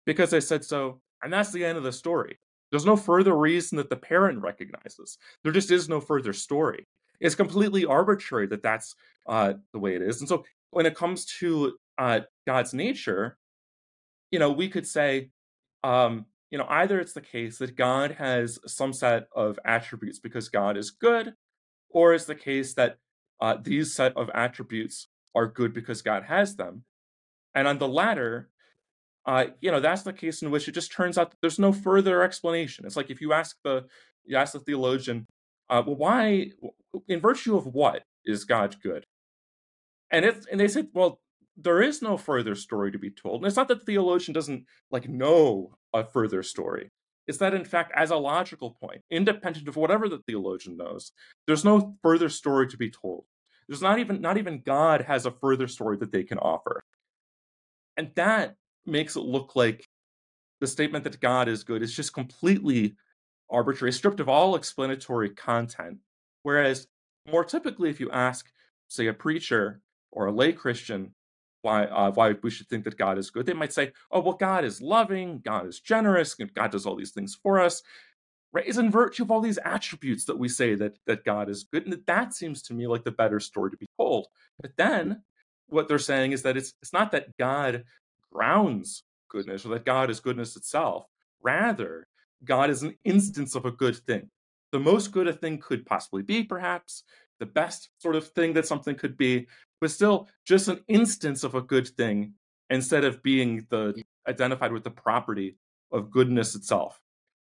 because they said so, and that's the end of the story. There's no further reason that the parent recognizes. There just is no further story. It's completely arbitrary that that's the way it is. And so when it comes to God's nature, we could say, either it's the case that God has some set of attributes because God is good, or it's the case that these set of attributes are good because God has them. And on the latter, that's the case in which it just turns out that there's no further explanation. It's like if you ask the theologian, well, why, in virtue of what is God good? And they said, well, there is no further story to be told. And it's not that the theologian doesn't know a further story. It's that, in fact, as a logical point, independent of whatever the theologian knows, there's no further story to be told. There's not even God has a further story that they can offer. And that makes it look like the statement that God is good is just completely arbitrary, stripped of all explanatory content. Whereas more typically, if you ask, say, a preacher or a lay Christian why we should think that God is good, they might say, oh, well, God is loving, God is generous, God does all these things for us. Right? It's in virtue of all these attributes that we say that God is good. And that seems to me like the better story to be told. But then what they're saying is that it's not that God grounds goodness or that God is goodness itself. Rather, God is an instance of a good thing. The most good a thing could possibly be, perhaps, the best sort of thing that something could be, but still just an instance of a good thing instead of being identified with the property of goodness itself.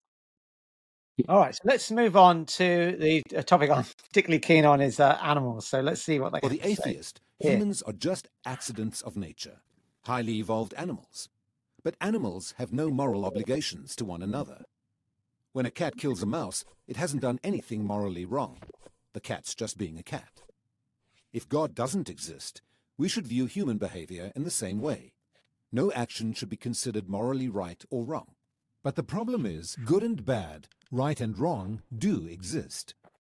All right, so let's move on to the topic I'm particularly keen on is animals. So let's see what they For the atheist, say. Humans are just accidents of nature, highly evolved animals. But animals have no moral obligations to one another. When a cat kills a mouse, it hasn't done anything morally wrong. The cat's just being a cat. If God doesn't exist, we should view human behavior in the same way. No action should be considered morally right or wrong. But the problem is, good and bad, right and wrong, do exist.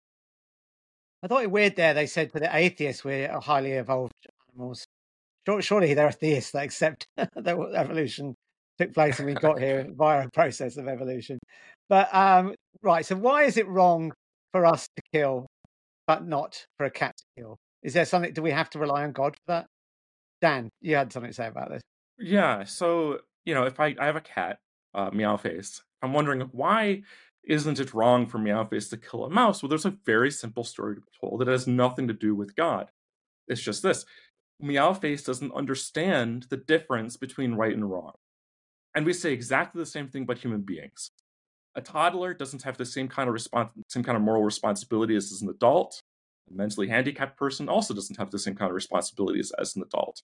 I thought it weird there. They said for the atheists we're highly evolved animals. Surely there are theists that accept that evolution took place and we got here via a process of evolution. But right, so why is it wrong for us to kill, but not for a cat to kill? Is there something? Do we have to rely on God for that? Dan, you had something to say about this. Yeah. So if I have a cat, Meowface, I'm wondering why isn't it wrong for Meowface to kill a mouse? Well, there's a very simple story to be told. It has nothing to do with God. It's just this. Meowface doesn't understand the difference between right and wrong. And we say exactly the same thing about human beings. A toddler doesn't have the same kind of moral responsibility as an adult. A mentally handicapped person also doesn't have the same kind of responsibilities as an adult,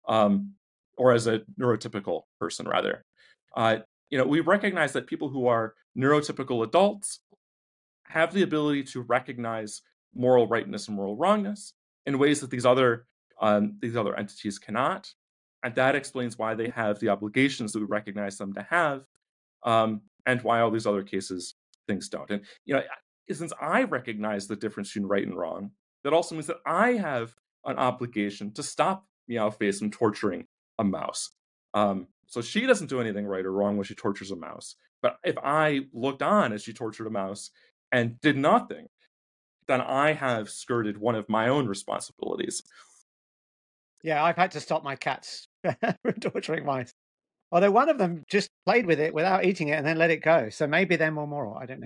or as a neurotypical person, rather. We recognize that people who are neurotypical adults have the ability to recognize moral rightness and moral wrongness in ways that these other entities cannot, and that explains why they have the obligations that we recognize them to have, and why all these other things don't. And since I recognize the difference between right and wrong, that also means that I have an obligation to stop Meowface from torturing a mouse. So she doesn't do anything right or wrong when she tortures a mouse. But if I looked on as she tortured a mouse and did nothing, then I have skirted one of my own responsibilities. Yeah, I've had to stop my cats from torturing mice. Although one of them just played with it without eating it and then let it go. So maybe they're more moral. I don't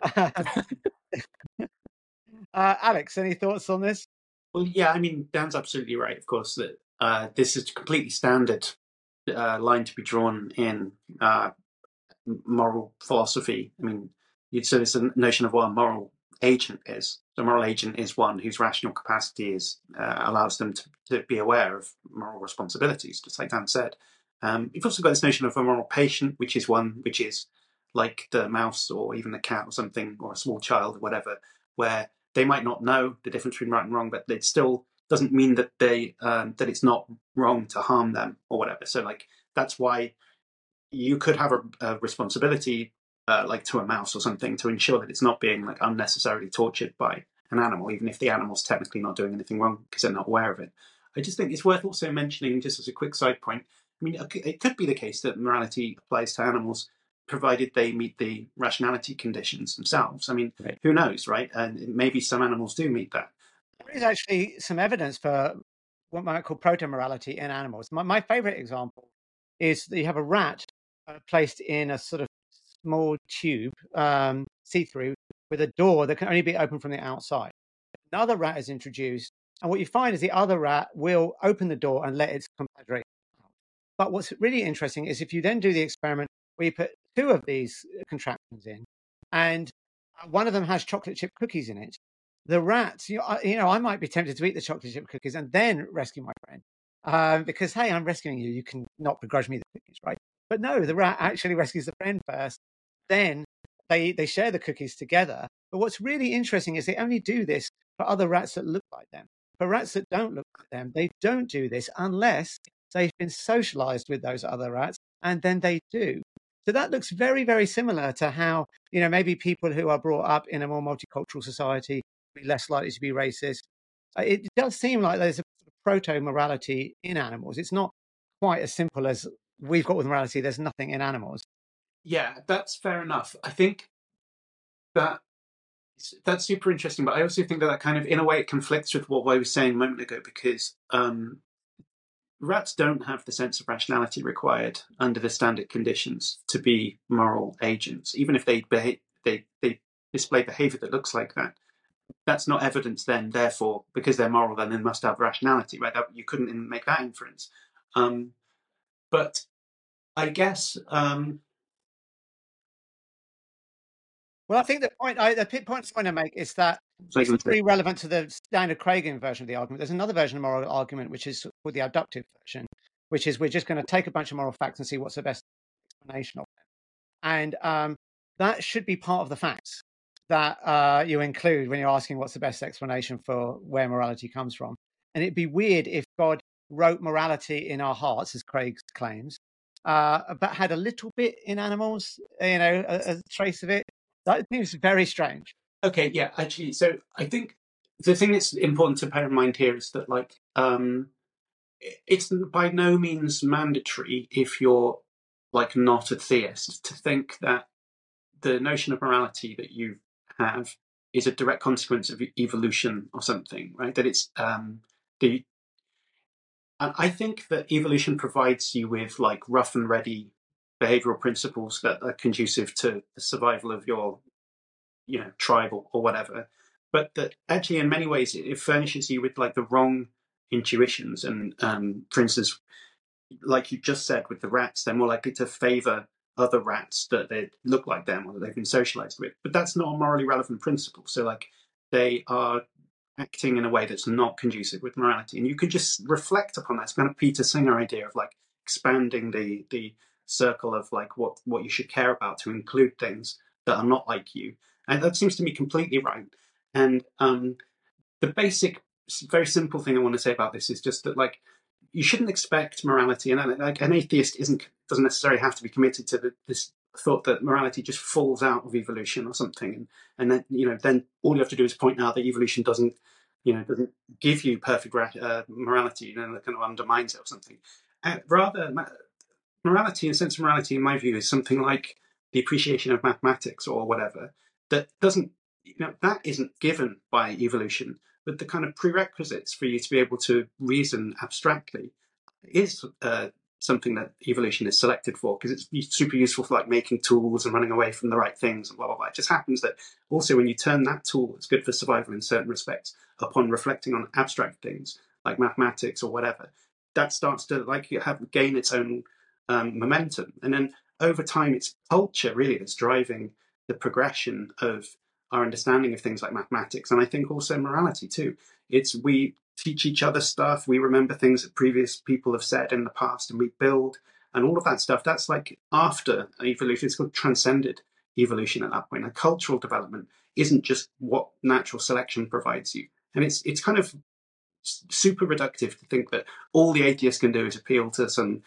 know. Alex, any thoughts on this? Well, yeah, I mean, Dan's absolutely right, of course, that this is a completely standard line to be drawn in moral philosophy. I mean, so there's a notion of what a moral agent is. So a moral agent is one whose rational capacity allows them to be aware of moral responsibilities, just like Dan said. You've also got this notion of a moral patient, which is one which is like the mouse or even the cat or something, or a small child or whatever, where they might not know the difference between right and wrong, but it still doesn't mean that that it's not wrong to harm them or whatever. So that's why you could have a responsibility to a mouse or something to ensure that it's not being unnecessarily tortured by an animal, even if the animal's technically not doing anything wrong because they're not aware of it. I just think it's worth also mentioning, just as a quick side point, I mean, it could be the case that morality applies to animals provided they meet the rationality conditions themselves. I mean, who knows, right? And maybe some animals do meet that. There is actually some evidence for what might call proto-morality in animals. My favorite example is that you have a rat placed in a sort of small tube, see-through, with a door that can only be opened from the outside. Another rat is introduced, and what you find is the other rat will open the door and let its confederate out. But what's really interesting is if you then do the experiment where you put two of these contraptions in, and one of them has chocolate chip cookies in it, the rats, I might be tempted to eat the chocolate chip cookies and then rescue my friend, because hey, I'm rescuing you. You can not begrudge me the cookies, right? But no, the rat actually rescues the friend first. Then they share the cookies together. But what's really interesting is they only do this for other rats that look like them. For rats that don't look like them, they don't do this unless they've been socialized with those other rats, and then they do. So that looks very, very similar to how, maybe people who are brought up in a more multicultural society be less likely to be racist. It does seem like there's a proto-morality in animals. It's not quite as simple as we've got with morality. There's nothing in animals. Yeah, that's fair enough. I think that's super interesting, but I also think that kind of, in a way, it conflicts with what I was saying a moment ago, because rats don't have the sense of rationality required under the standard conditions to be moral agents, even if they display behavior that looks like that. That's not evidence then, therefore, because they're moral, then they must have rationality, right? You couldn't make that inference. But I guess... Well, I think the point I want to make is that it's not really relevant to the standard Craigian version of the argument. There's another version of moral argument, which is called the abductive version, which is we're just going to take a bunch of moral facts and see what's the best explanation of them. And that should be part of the facts that you include when you're asking what's the best explanation for where morality comes from. And it'd be weird if God wrote morality in our hearts, as Craig claims, but had a little bit in animals, a trace of it. That seems very strange. Okay, yeah, actually, so I think the thing that's important to bear in mind here is that, it's by no means mandatory, if you're not a theist, to think that the notion of morality that you have is a direct consequence of evolution or something, right? That it's I think that evolution provides you with rough and ready behavioral principles that are conducive to the survival of your tribe or whatever, but that actually in many ways it furnishes you with the wrong intuitions. And for instance, like you just said with the rats, they're more likely to favor other rats that they look like them or that they've been socialized with. But that's not a morally relevant principle. So they are acting in a way that's not conducive with morality. And you can just reflect upon that. It's kind of Peter Singer idea of expanding the circle of what you should care about to include things that are not like you. And that seems to me completely right. And the basic, very simple thing I want to say about this is just that you shouldn't expect morality, and an atheist doesn't necessarily have to be committed to this thought that morality just falls out of evolution or something, and then then all you have to do is point out that evolution doesn't give you perfect morality, that kind of undermines it or something. Rather, morality, in a sense of morality, in my view, is something like the appreciation of mathematics or whatever that doesn't that isn't given by evolution, but the kind of prerequisites for you to be able to reason abstractly is something that evolution is selected for, because it's super useful for making tools and running away from the right things and blah blah blah. It just happens that also when you turn that tool that's good for survival in certain respects upon reflecting on abstract things like mathematics or whatever, that starts to gain its own momentum, and then over time it's culture really that's driving the progression of our understanding of things like mathematics, and I think also morality too. We teach each other stuff, we remember things that previous people have said in the past, and we build, and all of that stuff. That's after evolution. It's called transcended evolution at that point. And cultural development isn't just what natural selection provides you, and it's kind of super reductive to think that all the atheists can do is appeal to some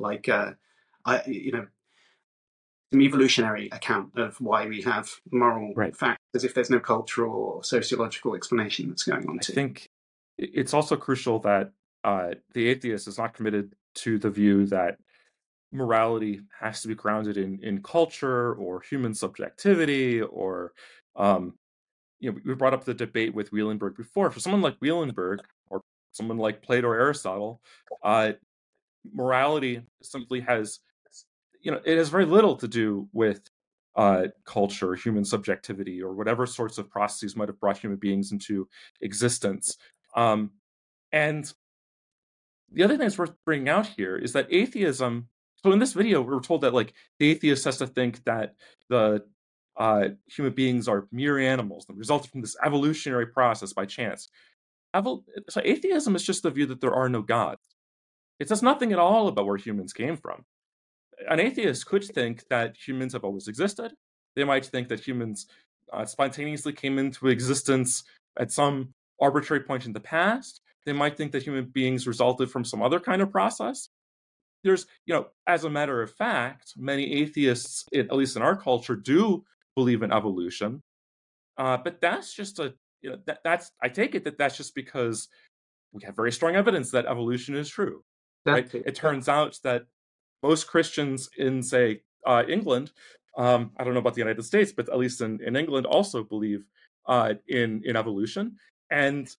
some evolutionary account of why we have moral facts, as if there's no cultural or sociological explanation that's going on too. I think it's also crucial that the atheist is not committed to the view that morality has to be grounded in culture or human subjectivity or we brought up the debate with Wielenberg before. For someone like Wielenberg or someone like Plato or Aristotle, morality simply has it has very little to do with culture, human subjectivity, or whatever sorts of processes might have brought human beings into existence. And the other thing that's worth bringing out here is that atheism. So in this video, we were told that like the atheist has to think that the human beings are mere animals that resulted from this evolutionary process by chance. So atheism is just the view that there are no gods. It says nothing at all about where humans came from. An atheist could think that humans have always existed. They might think that humans spontaneously came into existence at some arbitrary point in the past. They might think that human beings resulted from some other kind of process. There's, as a matter of fact, many atheists, at least in our culture, do believe in evolution. But that's just I take it that that's just because we have very strong evidence that evolution is true. Right? It turns out that most Christians in, say, England, I don't know about the United States, but at least in England, also believe in evolution. And,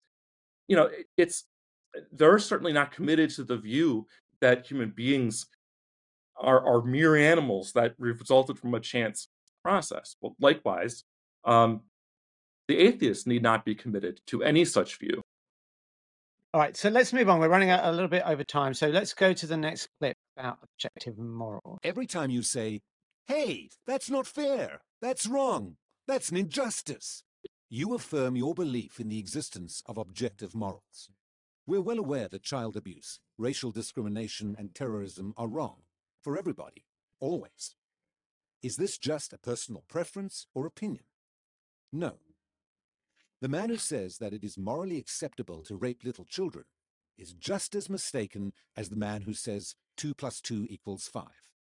they're certainly not committed to the view that human beings are mere animals that resulted from a chance process. Well, likewise, the atheist need not be committed to any such view. All right, so let's move on. We're running out a little bit over time, so let's go to the next clip about objective and moral. Every time you say, hey, that's not fair, that's wrong, that's an injustice, you affirm your belief in the existence of objective morals. We're well aware that child abuse, racial discrimination, and terrorism are wrong for everybody, always. Is this just a personal preference or opinion? No. The man who says that it is morally acceptable to rape little children is just as mistaken as the man who says 2 + 2 = 5.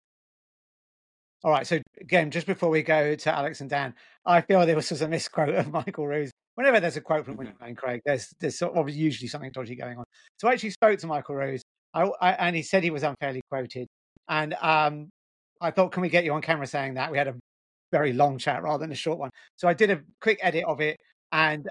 All right, so again, just before we go to Alex and Dan, I feel there was a misquote of Michael Ruse. Whenever there's a quote from William Lane Craig, there's usually something dodgy going on. So I actually spoke to Michael Ruse, and he said he was unfairly quoted. And I thought, can we get you on camera saying that? We had a very long chat rather than a short one. So I did a quick edit of it, and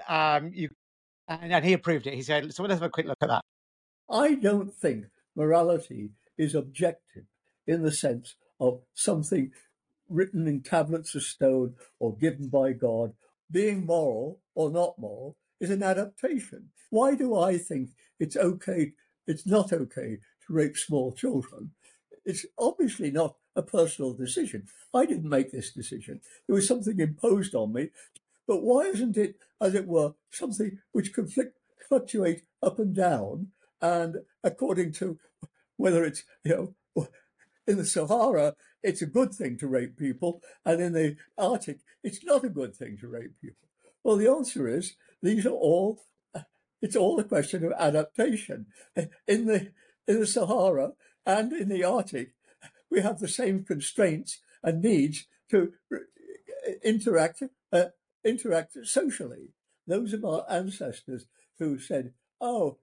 and he approved it. He said, so let's have a quick look at that. I don't think morality is objective in the sense of something written in tablets of stone or given by God. Being moral or not moral is an adaptation. Why do I think it's not okay to rape small children? It's obviously not a personal decision. I didn't make this decision. It was something imposed on me. But why isn't it, as it were, something which can fluctuate up and down, and according to whether it's, in the Sahara, it's a good thing to rape people, and in the Arctic, it's not a good thing to rape people? Well, the answer is it's all a question of adaptation. In the Sahara and in the Arctic, we have the same constraints and needs to interact socially. Those of our ancestors who said, "Oh,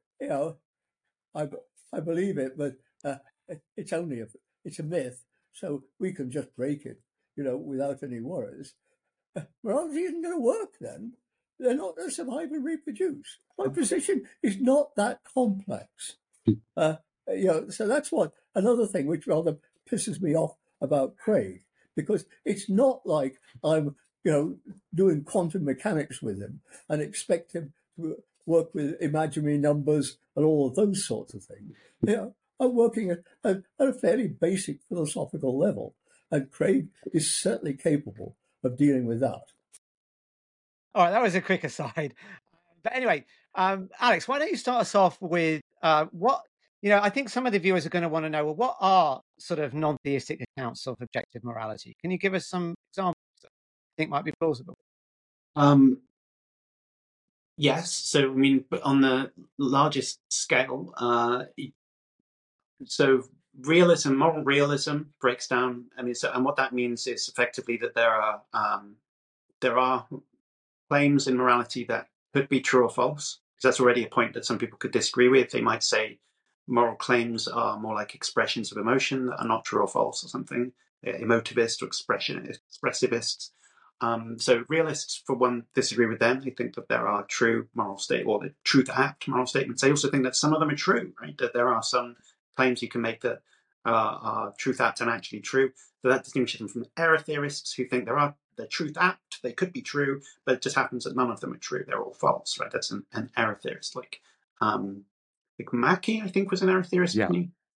I believe it, but it's a myth, so we can just break it, without any worries." Morality isn't going to work then. They're not going to survive and reproduce. My position is not that complex. So that's another thing which rather pisses me off about Craig, because it's not like I'm, doing quantum mechanics with him and expect him to work with imaginary numbers and all of those sorts of things. I'm working at a fairly basic philosophical level, and Craig is certainly capable of dealing with that. All right, that was a quick aside. But anyway, Alex, why don't you start us off with what, I think some of the viewers are going to want to know, well, what are sort of non-theistic accounts of objective morality? Can you give us some examples that you think might be plausible? Yes. So, but on the largest scale, so realism, moral realism breaks down. And what that means is effectively that there are claims in morality that could be true or false. Because that's already a point that some people could disagree with. They might say moral claims are more like expressions of emotion that are not true or false or something. They're emotivist or expressivists. So realists, for one, disagree with them. They think that there are true moral state or the truth-apt moral statements. They also think that some of them are true, right? That there are some claims you can make that are truth-apt and actually true. So that distinguishes them from error theorists who think they're truth-apt, they could be true, but it just happens that none of them are true. They're all false, right? That's an error theorist, like Mackie, I think, was an error theorist. Yeah.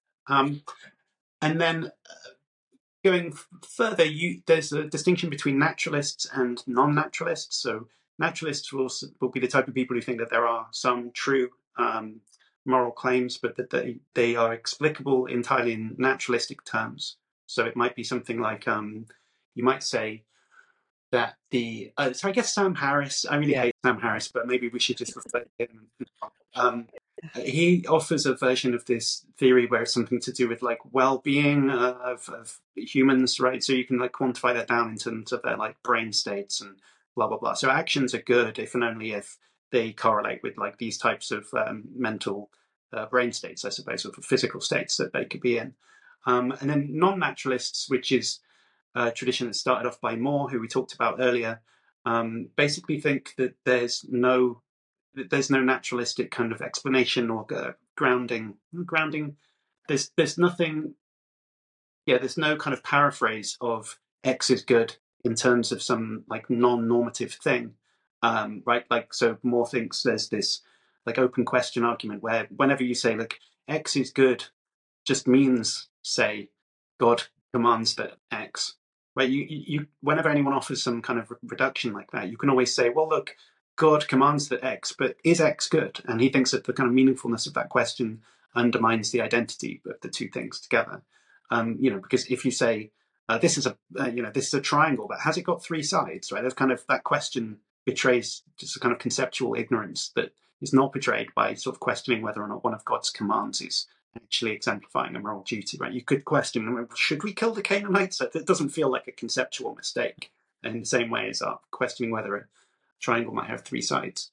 And then going further, there's a distinction between naturalists and non-naturalists. So naturalists will be the type of people who think that there are some true moral claims, but that they are explicable entirely in naturalistic terms. So it might be something like you might say that so I guess Sam Harris, I really hate Sam Harris, but maybe we should just refer to him. He offers a version of this theory where it's something to do with like well-being of humans, right? So you can like quantify that down in terms of their like brain states and blah blah blah. So actions are good if and only if they correlate with like these types of mental brain states, I suppose, or physical states that they could be in. And then non-naturalists, which is a tradition that started off by Moore, who we talked about earlier, basically think that there's no naturalistic kind of explanation or grounding. There's nothing. Yeah, there's no kind of paraphrase of X is good in terms of some like non-normative thing, right? Like, so Moore thinks there's this like open question argument where whenever you say like X is good, just means say God commands that X. Right? You whenever anyone offers some kind of reduction like that, you can always say, well, look, God commands that X, but is X good? And he thinks that the kind of meaningfulness of that question undermines the identity of the two things together. Because if you say this is a triangle, but has it got three sides? Right? There's kind of that question betrays just a kind of conceptual ignorance that is not betrayed by sort of questioning whether or not one of God's commands is actually exemplifying a moral duty, right? You could question, should we kill the Canaanites? It doesn't feel like a conceptual mistake in the same way as questioning whether a triangle might have three sides.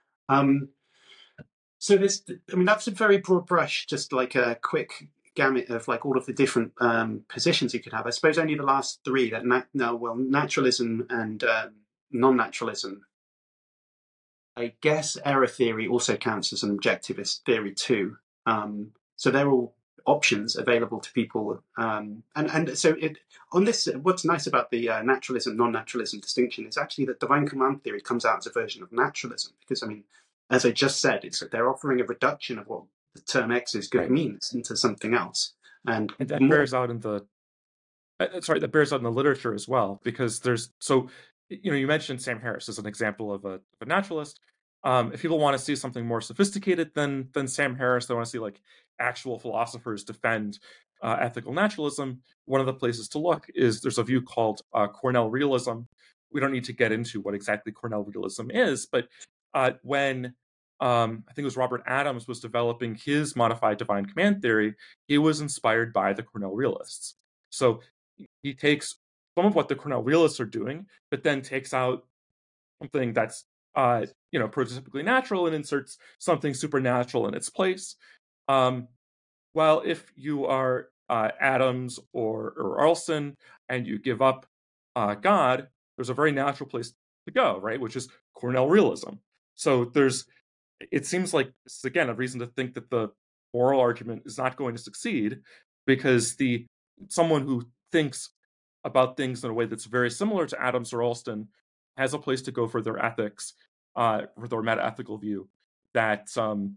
So that's a very broad brush, just like a quick gamut of like all of the different positions you could have. I suppose only the last three, that naturalism and non-naturalism. I guess error theory also counts as an objectivist theory too. So they're all options available to people. And so what's nice about the naturalism, non-naturalism distinction is actually that divine command theory comes out as a version of naturalism. Because, I mean, as I just said, it's that they're offering a reduction of what the term X is good means into something else. And that bears out in the literature as well, because you mentioned Sam Harris as an example of a naturalist. If people want to see something more sophisticated than Sam Harris, they want to see like actual philosophers defend ethical naturalism. One of the places to look is there's a view called Cornell realism. We don't need to get into what exactly Cornell realism is, but when I think it was Robert Adams was developing his modified divine command theory, he was inspired by the Cornell realists. So he takes some of what the Cornell realists are doing, but then takes out something that's prototypically natural and inserts something supernatural in its place. Well, if you are Adams or Earlson and you give up God, there's a very natural place to go, right? Which is Cornell realism. So it seems like this is again a reason to think that the moral argument is not going to succeed, because someone who thinks about things in a way that's very similar to Adams or Earlson has a place to go for their ethics, for their meta-ethical view that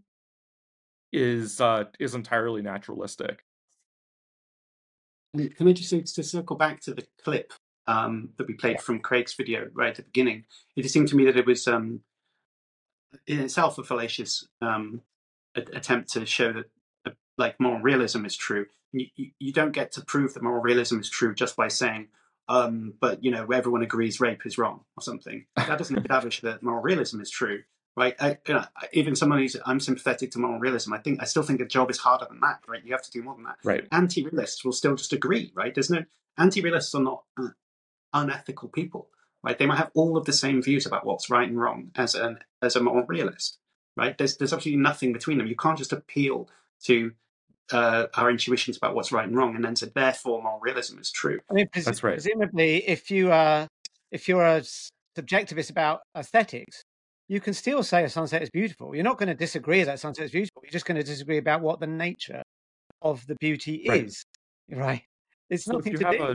is entirely naturalistic. Can I just to circle back to the clip that we played from Craig's video right at the beginning? It just seemed to me that it was in itself a fallacious attempt to show that like moral realism is true. You don't get to prove that moral realism is true just by saying, but everyone agrees rape is wrong or something. That doesn't establish that moral realism is true, right? Even someone who's unsympathetic to moral realism, I still think the job is harder than that, right? You have to do more than that. Right. Anti-realists will still just agree, right? Anti-realists are not unethical people, right? They might have all of the same views about what's right and wrong as a moral realist, right? There's absolutely nothing between them. You can't just appeal to our intuitions about what's right and wrong, and then said therefore moral realism is true. I mean, That's right. presumably, if you're a subjectivist about aesthetics, you can still say a sunset is beautiful. You're not going to disagree that sunset is beautiful. You're just going to disagree about what the nature of the beauty Right. is, right? It's So nothing to do.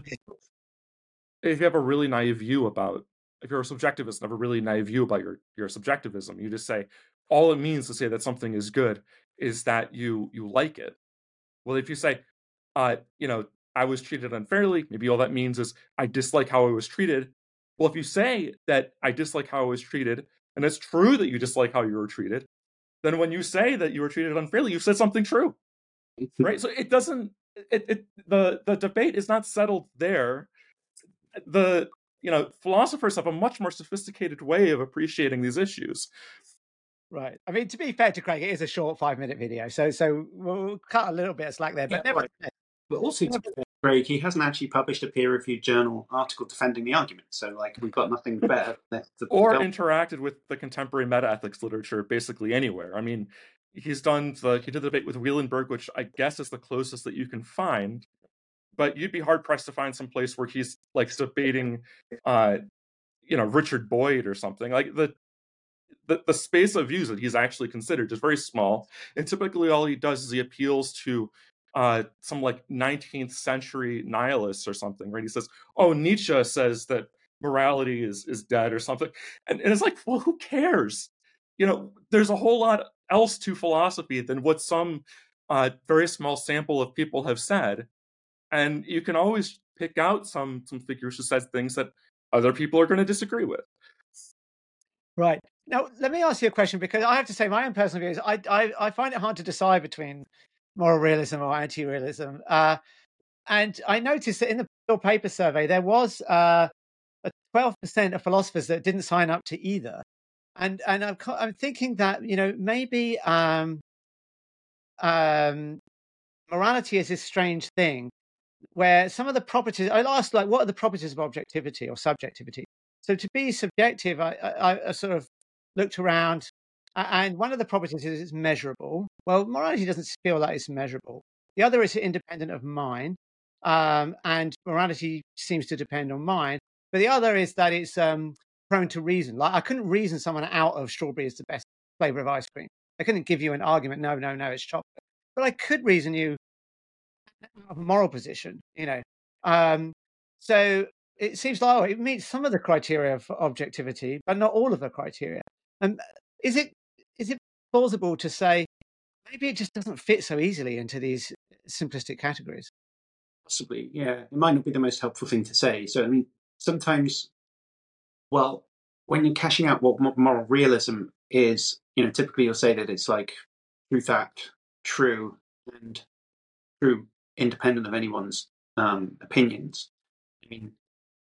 if you have a really naive view about, if you're a subjectivist and have a really naive view about your subjectivism, you just say all it means to say that something is good is that you like it. Well, if you say, you know, I was treated unfairly, maybe all that means is I dislike how I was treated. Well, if you say that I dislike how I was treated, and it's true that you dislike how you were treated, then when you say that you were treated unfairly, you've said something true, right? So it doesn't. The debate is not settled there. The philosophers have a much more sophisticated way of appreciating these issues. Right. I mean, to be fair to Craig, it is a short 5-minute video, so we'll cut a little bit of slack there. But Yeah, right. But also, to be fair, Craig, he hasn't actually published a peer-reviewed journal article defending the argument, so like we've got nothing better left to or tell. interacted with the contemporary meta-ethics literature basically anywhere. I mean, he did the debate with Wielenberg, which I guess is the closest that you can find, but you'd be hard-pressed to find some place where he's like debating Richard Boyd or something. Like the space of views that he's actually considered is very small, and typically all he does is he appeals to some like 19th century nihilists or something, right? He says, oh, Nietzsche says that morality is dead or something, and it's like, well, who cares? There's a whole lot else to philosophy than what some very small sample of people have said, and you can always pick out some figures who said things that other people are going to disagree with. Right. Now, let me ask you a question, because I have to say my own personal views. I find it hard to decide between moral realism or anti-realism. And I noticed that in the Bill Paper survey, there was a 12% of philosophers that didn't sign up to either. And I'm thinking that, maybe morality is this strange thing where some of the properties, I asked, like, what are the properties of objectivity or subjectivity? So to be subjective, I sort of looked around, and one of the properties is it's measurable. Well, morality doesn't feel like it's measurable. The other is independent of mind, and morality seems to depend on mind. But the other is that it's prone to reason. Like, I couldn't reason someone out of strawberry is the best flavor of ice cream. I couldn't give you an argument. No, it's chocolate. But I could reason you out of a moral position. So it seems like it meets some of the criteria for objectivity, but not all of the criteria. And is it plausible to say maybe it just doesn't fit so easily into these simplistic categories? Possibly, yeah. It might not be the most helpful thing to say. So, I mean, sometimes, well, when you're cashing out what moral realism is, typically you'll say that it's like true fact, true, and true independent of anyone's opinions. I mean,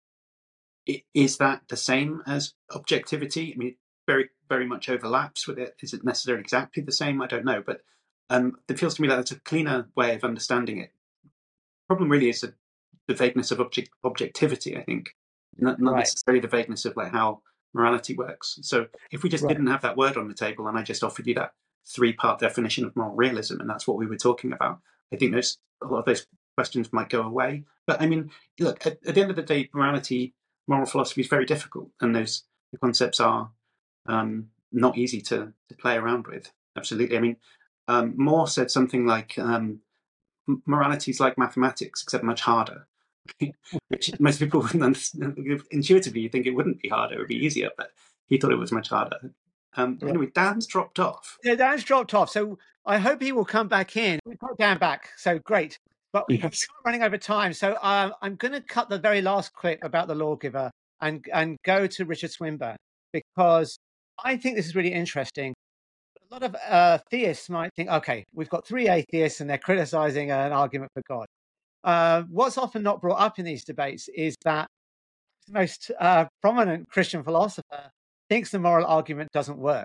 is that the same as objectivity? I mean, it very, very much overlaps with it. Is it necessarily exactly the same? I don't know, but it feels to me that it's a cleaner way of understanding it. The problem really is the vagueness of objectivity, I think, not Right. necessarily the vagueness of like how morality works. So if we just didn't have that word on the table and I just offered you that 3-part definition of moral realism, and that's what we were talking about, I think a lot of those questions might go away. But I mean, look, at the end of the day, moral philosophy is very difficult, and the concepts are not easy to play around with. Absolutely. I mean, Moore said something like, morality is like mathematics, except much harder. Which most people wouldn't understand. Intuitively, you think it wouldn't be harder; it would be easier. But he thought it was much harder. Anyway, Dan's dropped off. Yeah, Dan's dropped off. So I hope he will come back in. We got Dan back, so great. But Yes. we're running over time, so I'm going to cut the very last clip about the lawgiver and go to Richard Swinburne, because I think this is really interesting. A lot of theists might think, okay, we've got 3 atheists and they're criticizing an argument for God. What's often not brought up in these debates is that the most prominent Christian philosopher thinks the moral argument doesn't work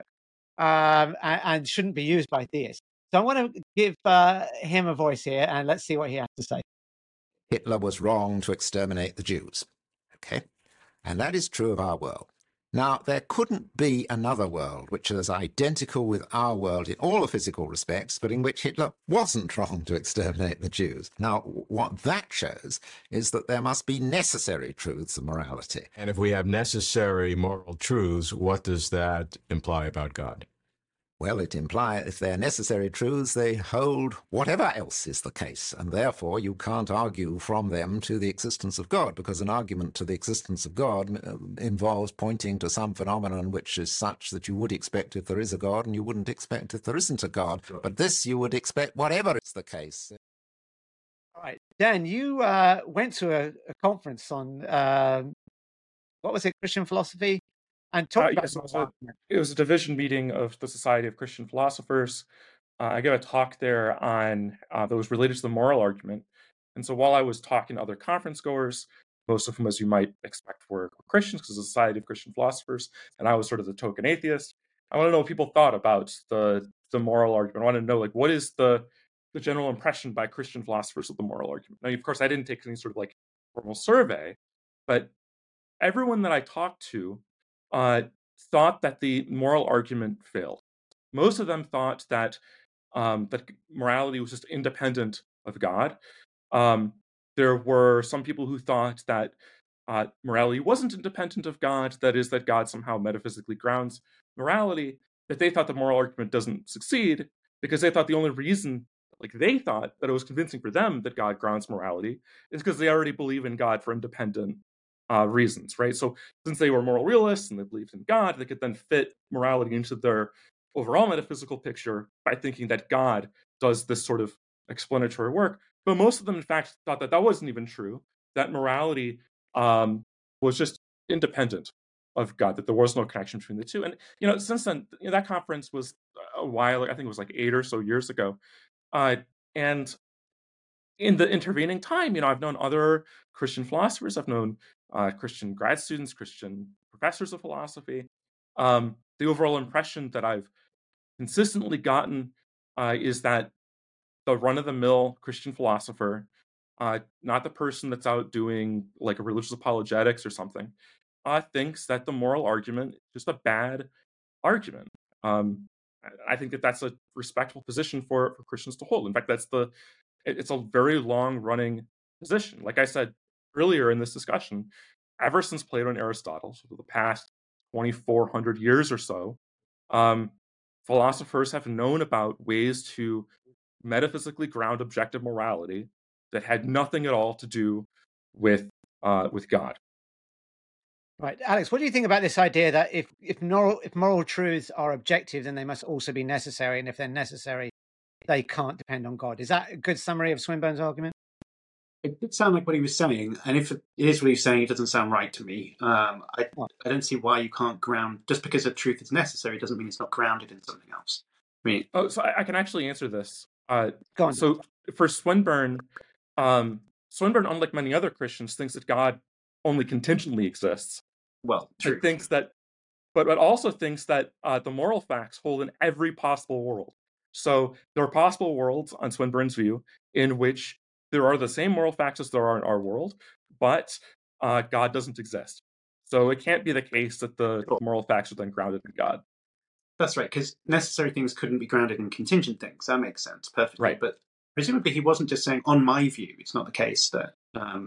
and shouldn't be used by theists. So I want to give him a voice here, and let's see what he has to say. Hitler was wrong to exterminate the Jews. Okay? And that is true of our world. Now, there couldn't be another world which is identical with our world in all the physical respects, but in which Hitler wasn't wrong to exterminate the Jews. Now, what that shows is that there must be necessary truths of morality. And if we have necessary moral truths, what does that imply about God? Well, it implies if they're necessary truths, they hold whatever else is the case, and therefore you can't argue from them to the existence of God, because an argument to the existence of God involves pointing to some phenomenon which is such that you would expect if there is a God, and you wouldn't expect if there isn't a God. But this you would expect whatever is the case. All right, Dan, you went to a conference on what was it, Christian philosophy, and talked about Yes, it was a division meeting of the Society of Christian Philosophers. I gave a talk there on that was related to the moral argument. And so while I was talking to other conference goers, most of whom, as you might expect, were Christians, because it's a Society of Christian Philosophers, and I was sort of the token atheist, I want to know what people thought about the moral argument. I want to know, like, what is the general impression by Christian philosophers of the moral argument? Now, of course, I didn't take any sort of like formal survey, but everyone that I talked to thought that the moral argument failed. Most of them thought that that morality was just independent of God. There were some people who thought that morality wasn't independent of God, that is, that God somehow metaphysically grounds morality, but they thought the moral argument doesn't succeed because they thought the only reason, like they thought that it was convincing for them that God grounds morality is because they already believe in God for independent reasons, right? So since they were moral realists and they believed in God, they could then fit morality into their overall metaphysical picture by thinking that God does this sort of explanatory work. But most of them, in fact, thought that that wasn't even true, that morality was just independent of God, that there was no connection between the two. And, since then, that conference was a while, I think it was like 8 or so years ago. And in the intervening time, I've known other Christian philosophers, I've known Christian grad students, Christian professors of philosophy. The overall impression that I've consistently gotten is that the run-of-the-mill Christian philosopher, not the person that's out doing like a religious apologetics or something, thinks that the moral argument is just a bad argument. I think that that's a respectable position for Christians to hold. In fact, it's a very long-running position. Like I said earlier in this discussion, ever since Plato and Aristotle, so for the past 2,400 years or so, philosophers have known about ways to metaphysically ground objective morality that had nothing at all to do with God. Right, Alex, what do you think about this idea that if moral truths are objective, then they must also be necessary, and if they're necessary, they can't depend on God? Is that a good summary of Swinburne's argument? It did sound like what he was saying, and if it is what he's saying, it doesn't sound right to me. I don't see why you can't ground, just because a truth is necessary doesn't mean it's not grounded in something else. I mean, so I can actually answer this. Go on. So for Swinburne, Swinburne, unlike many other Christians, thinks that God only contingently exists. Well, true. But also thinks that the moral facts hold in every possible world. So there are possible worlds, on Swinburne's view, in which there are the same moral facts as there are in our world, but God doesn't exist. So it can't be the case that the moral facts are then grounded in God. That's right, because necessary things couldn't be grounded in contingent things. That makes sense perfectly. Right. But presumably he wasn't just saying, on my view, it's not the case that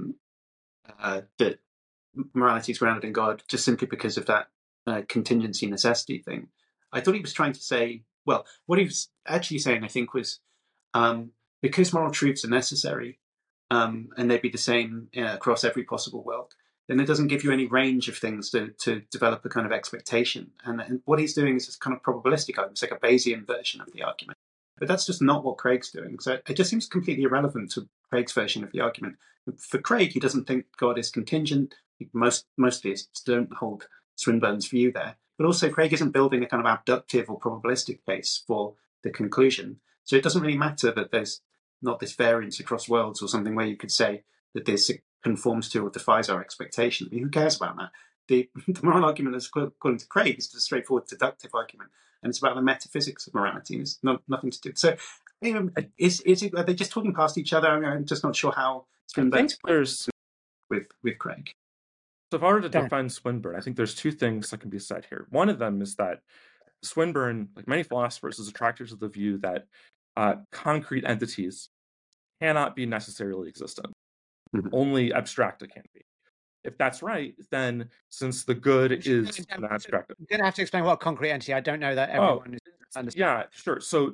that morality is grounded in God just simply because of that contingency necessity thing. I thought he was trying to say, well, what he was actually saying, I think, was because moral truths are necessary and they'd be the same across every possible world, then it doesn't give you any range of things to develop a kind of expectation. And what he's doing is this kind of probabilistic argument. It's like a Bayesian version of the argument. But that's just not what Craig's doing. So it just seems completely irrelevant to Craig's version of the argument. For Craig, he doesn't think God is contingent. Most theists don't hold Swinburne's view there. But also, Craig isn't building a kind of abductive or probabilistic case for the conclusion. So it doesn't really matter that there's not this variance across worlds or something where you could say that this conforms to or defies our expectation. I mean, who cares about that? The moral argument, according to Craig, is a straightforward deductive argument, and it's about the metaphysics of morality, and it's nothing to do. So, are they just talking past each other? I'm just not sure how Swinburne there's with Craig. So if I were to Dan. defend Swinburne, I think there's two things that can be said here. One of them is that Swinburne, like many philosophers, is attracted to the view that concrete entities cannot be necessarily existent. Mhm. Only abstracta can be. If that's right, then since the good is an abstract, I'm going to have to explain what a concrete entity. I don't know that everyone is understands. yeah, sure. So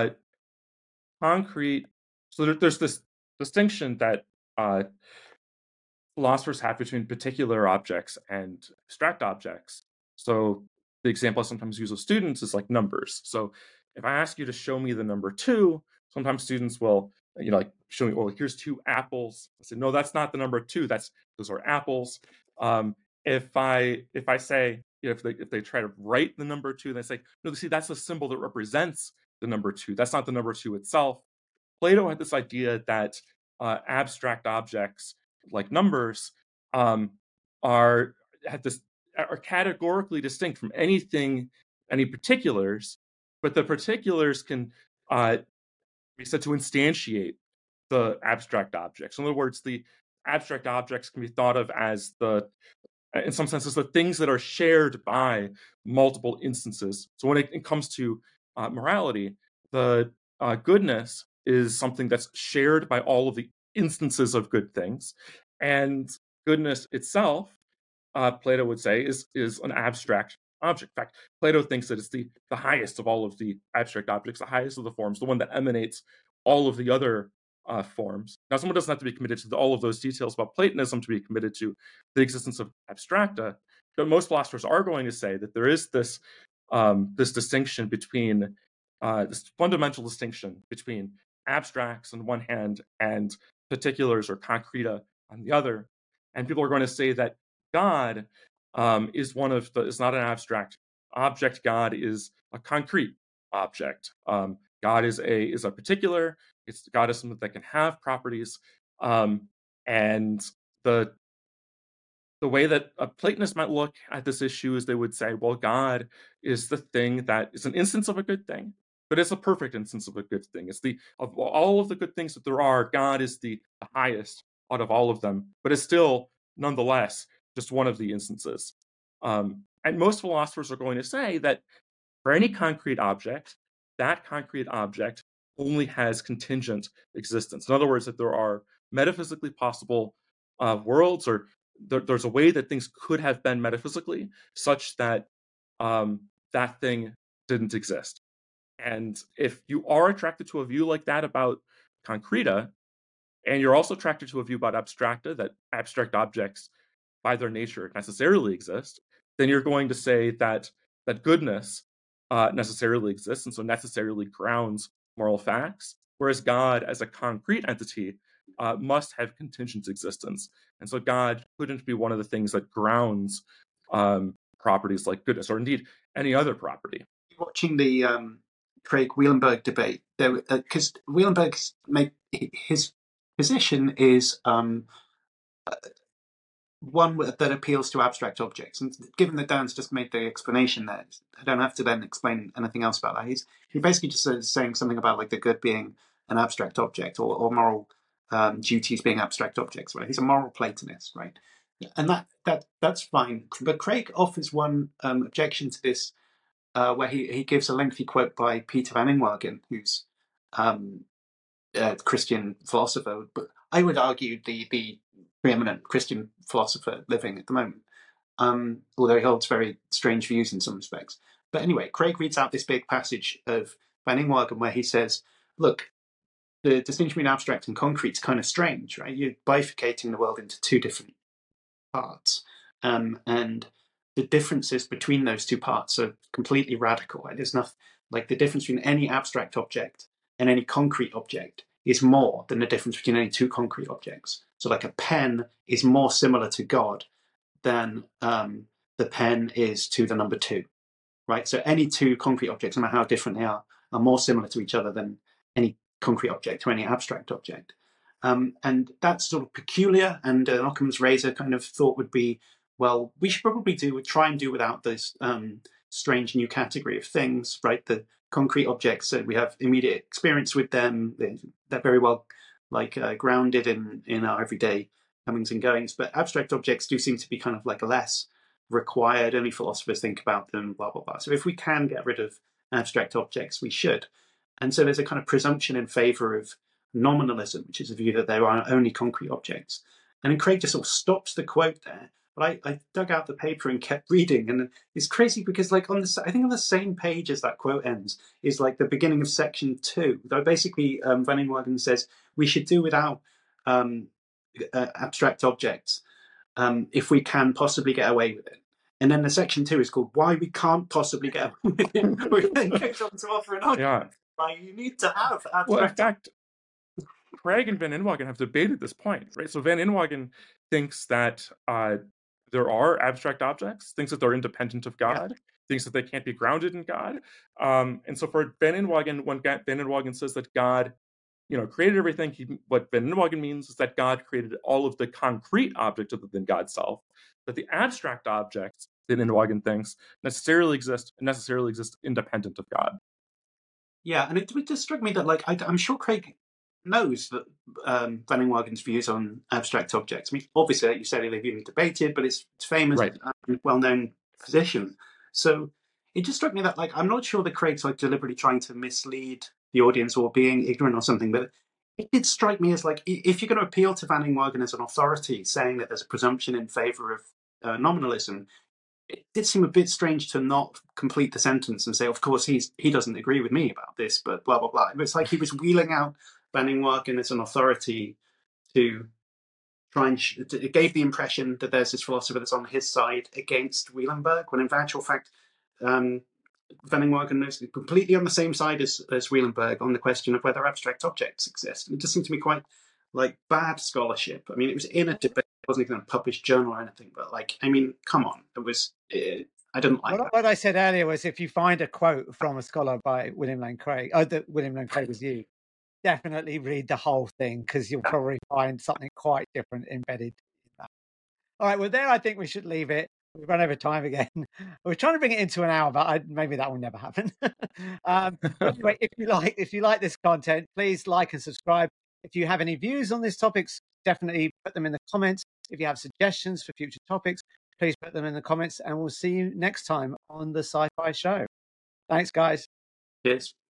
concrete. So there's this distinction that philosophers have between particular objects and abstract objects. So the example I sometimes use with students is like numbers. So if I ask you to show me the number 2, sometimes students will, like show me, oh, here's 2 apples. I say, no, that's not the number 2. Those are apples. If I say, if they try to write the number 2, they say, no, see, that's a symbol that represents the number 2. That's not the number 2 itself. Plato had this idea that abstract objects like numbers are categorically distinct from any particulars, but the particulars can be said to instantiate the abstract objects. In other words, the abstract objects can be thought of as in some senses, the things that are shared by multiple instances. So when it comes to morality, the goodness is something that's shared by all of the instances of good things, and goodness itself, Plato would say, is an abstract object. In fact, Plato thinks that it's the highest of all of the abstract objects, the highest of the forms, the one that emanates all of the other forms. Now, someone doesn't have to be committed to all of those details about Platonism to be committed to the existence of abstracta, but most philosophers are going to say that there is this distinction between this fundamental distinction between abstracts on one hand and particulars or concreta on the other. And people are going to say that God is not an abstract object. God is a concrete object. God is a particular. God is something that can have properties. And the way that a Platonist might look at this issue is they would say, well, God is the thing that is an instance of a good thing, but it's a perfect instance of a good thing. It's of all of the good things that there are, God is the highest out of all of them, but it's still nonetheless just one of the instances. And most philosophers are going to say that for any concrete object, that concrete object only has contingent existence. In other words, that there are metaphysically possible worlds, or there's a way that things could have been metaphysically such that that thing didn't exist. And if you are attracted to a view like that about concreta, and you're also attracted to a view about abstracta, that abstract objects by their nature necessarily exist, then you're going to say that goodness necessarily exists, and so necessarily grounds moral facts, whereas God as a concrete entity must have contingent existence. And so God couldn't be one of the things that grounds properties like goodness, or indeed any other property. Watching the Craig Wielenberg debate, because Wielenberg's his position is one that appeals to abstract objects. And given that Dan's just made the explanation there, I don't have to then explain anything else about that. He basically just is saying something about like the good being an abstract object, or moral duties being abstract objects. Right? He's a moral Platonist, right? And that's fine. But Craig offers one objection to this, where he gives a lengthy quote by Peter van Inwagen, who's a Christian philosopher, but I would argue the preeminent Christian philosopher living at the moment, although he holds very strange views in some respects. But anyway, Craig reads out this big passage of Van Inwagen where he says, look, the distinction between abstract and concrete is kind of strange, right? You're bifurcating the world into two different parts. And the differences between those two parts are completely radical. Right? There's nothing like the difference between any abstract object and any concrete object is more than the difference between any two concrete objects. So like a pen is more similar to God than the pen is to the number 2, right? So any two concrete objects, no matter how different they are more similar to each other than any concrete object or any abstract object. And that's sort of peculiar, and Occam's razor kind of thought would be, well, we should probably try and do without this strange new category of things, right? The concrete objects, we have immediate experience with them. They're very well grounded in our everyday comings and goings, but abstract objects do seem to be kind of like less required. Only philosophers think about them, blah, blah, blah. So if we can get rid of abstract objects, we should. And so there's a kind of presumption in favor of nominalism, which is a view that there are only concrete objects. And then Craig just sort of stops the quote there. But I dug out the paper and kept reading, and it's crazy because, like, I think on the same page as that quote ends is like the beginning of section 2. Though basically, Van Inwagen says we should do without abstract objects if we can possibly get away with it. And then the section 2 is called "Why We Can't Possibly Get Away with It." Which then goes on to offer an argument why you need to have abstract. Well, in fact, Craig and Van Inwagen have debated this point, right? So Van Inwagen thinks that there are abstract objects, thinks that they're independent of God, thinks that they can't be grounded in God. And so for Van Inwagen, when Van Inwagen says that God, created everything, what Van Inwagen means is that God created all of the concrete objects other than God's self, that the abstract objects, Van Inwagen thinks, necessarily exist independent of God. Yeah, and it just struck me that, like, I'm sure Craig knows that Van Inwagen's views on abstract objects. I mean, obviously, like you said, they've been debated, but it's famous, right, well-known position. So it just struck me that, like, I'm not sure that Craig's like deliberately trying to mislead the audience or being ignorant or something, but it did strike me as, like, if you're going to appeal to Van Inwagen as an authority, saying that there's a presumption in favor of nominalism, it did seem a bit strange to not complete the sentence and say, of course, he doesn't agree with me about this, but blah, blah, blah. It's like he was wheeling out Van Inwagen as an authority to try and it gave the impression that there's this philosopher that's on his side against Wielenberg, when in actual fact, Van Inwagen is completely on the same side as Wielenberg on the question of whether abstract objects exist. And it just seemed to me quite like bad scholarship. I mean, it was in a debate. It wasn't even a published journal or anything, but, like, I mean, come on. It was, I didn't like that. What I said earlier was, if you find a quote from a scholar by William Lane Craig, that William Lane Craig was you, definitely read the whole thing, because you'll probably find something quite different embedded in that. All right, well, there I think we should leave it. We've run over time again. We're trying to bring it into an hour, but maybe that will never happen. Anyway, if you like this content, please like and subscribe. If you have any views on these topics, definitely put them in the comments. If you have suggestions for future topics, please put them in the comments, and we'll see you next time on the Sci-Fi Show. Thanks, guys. Cheers.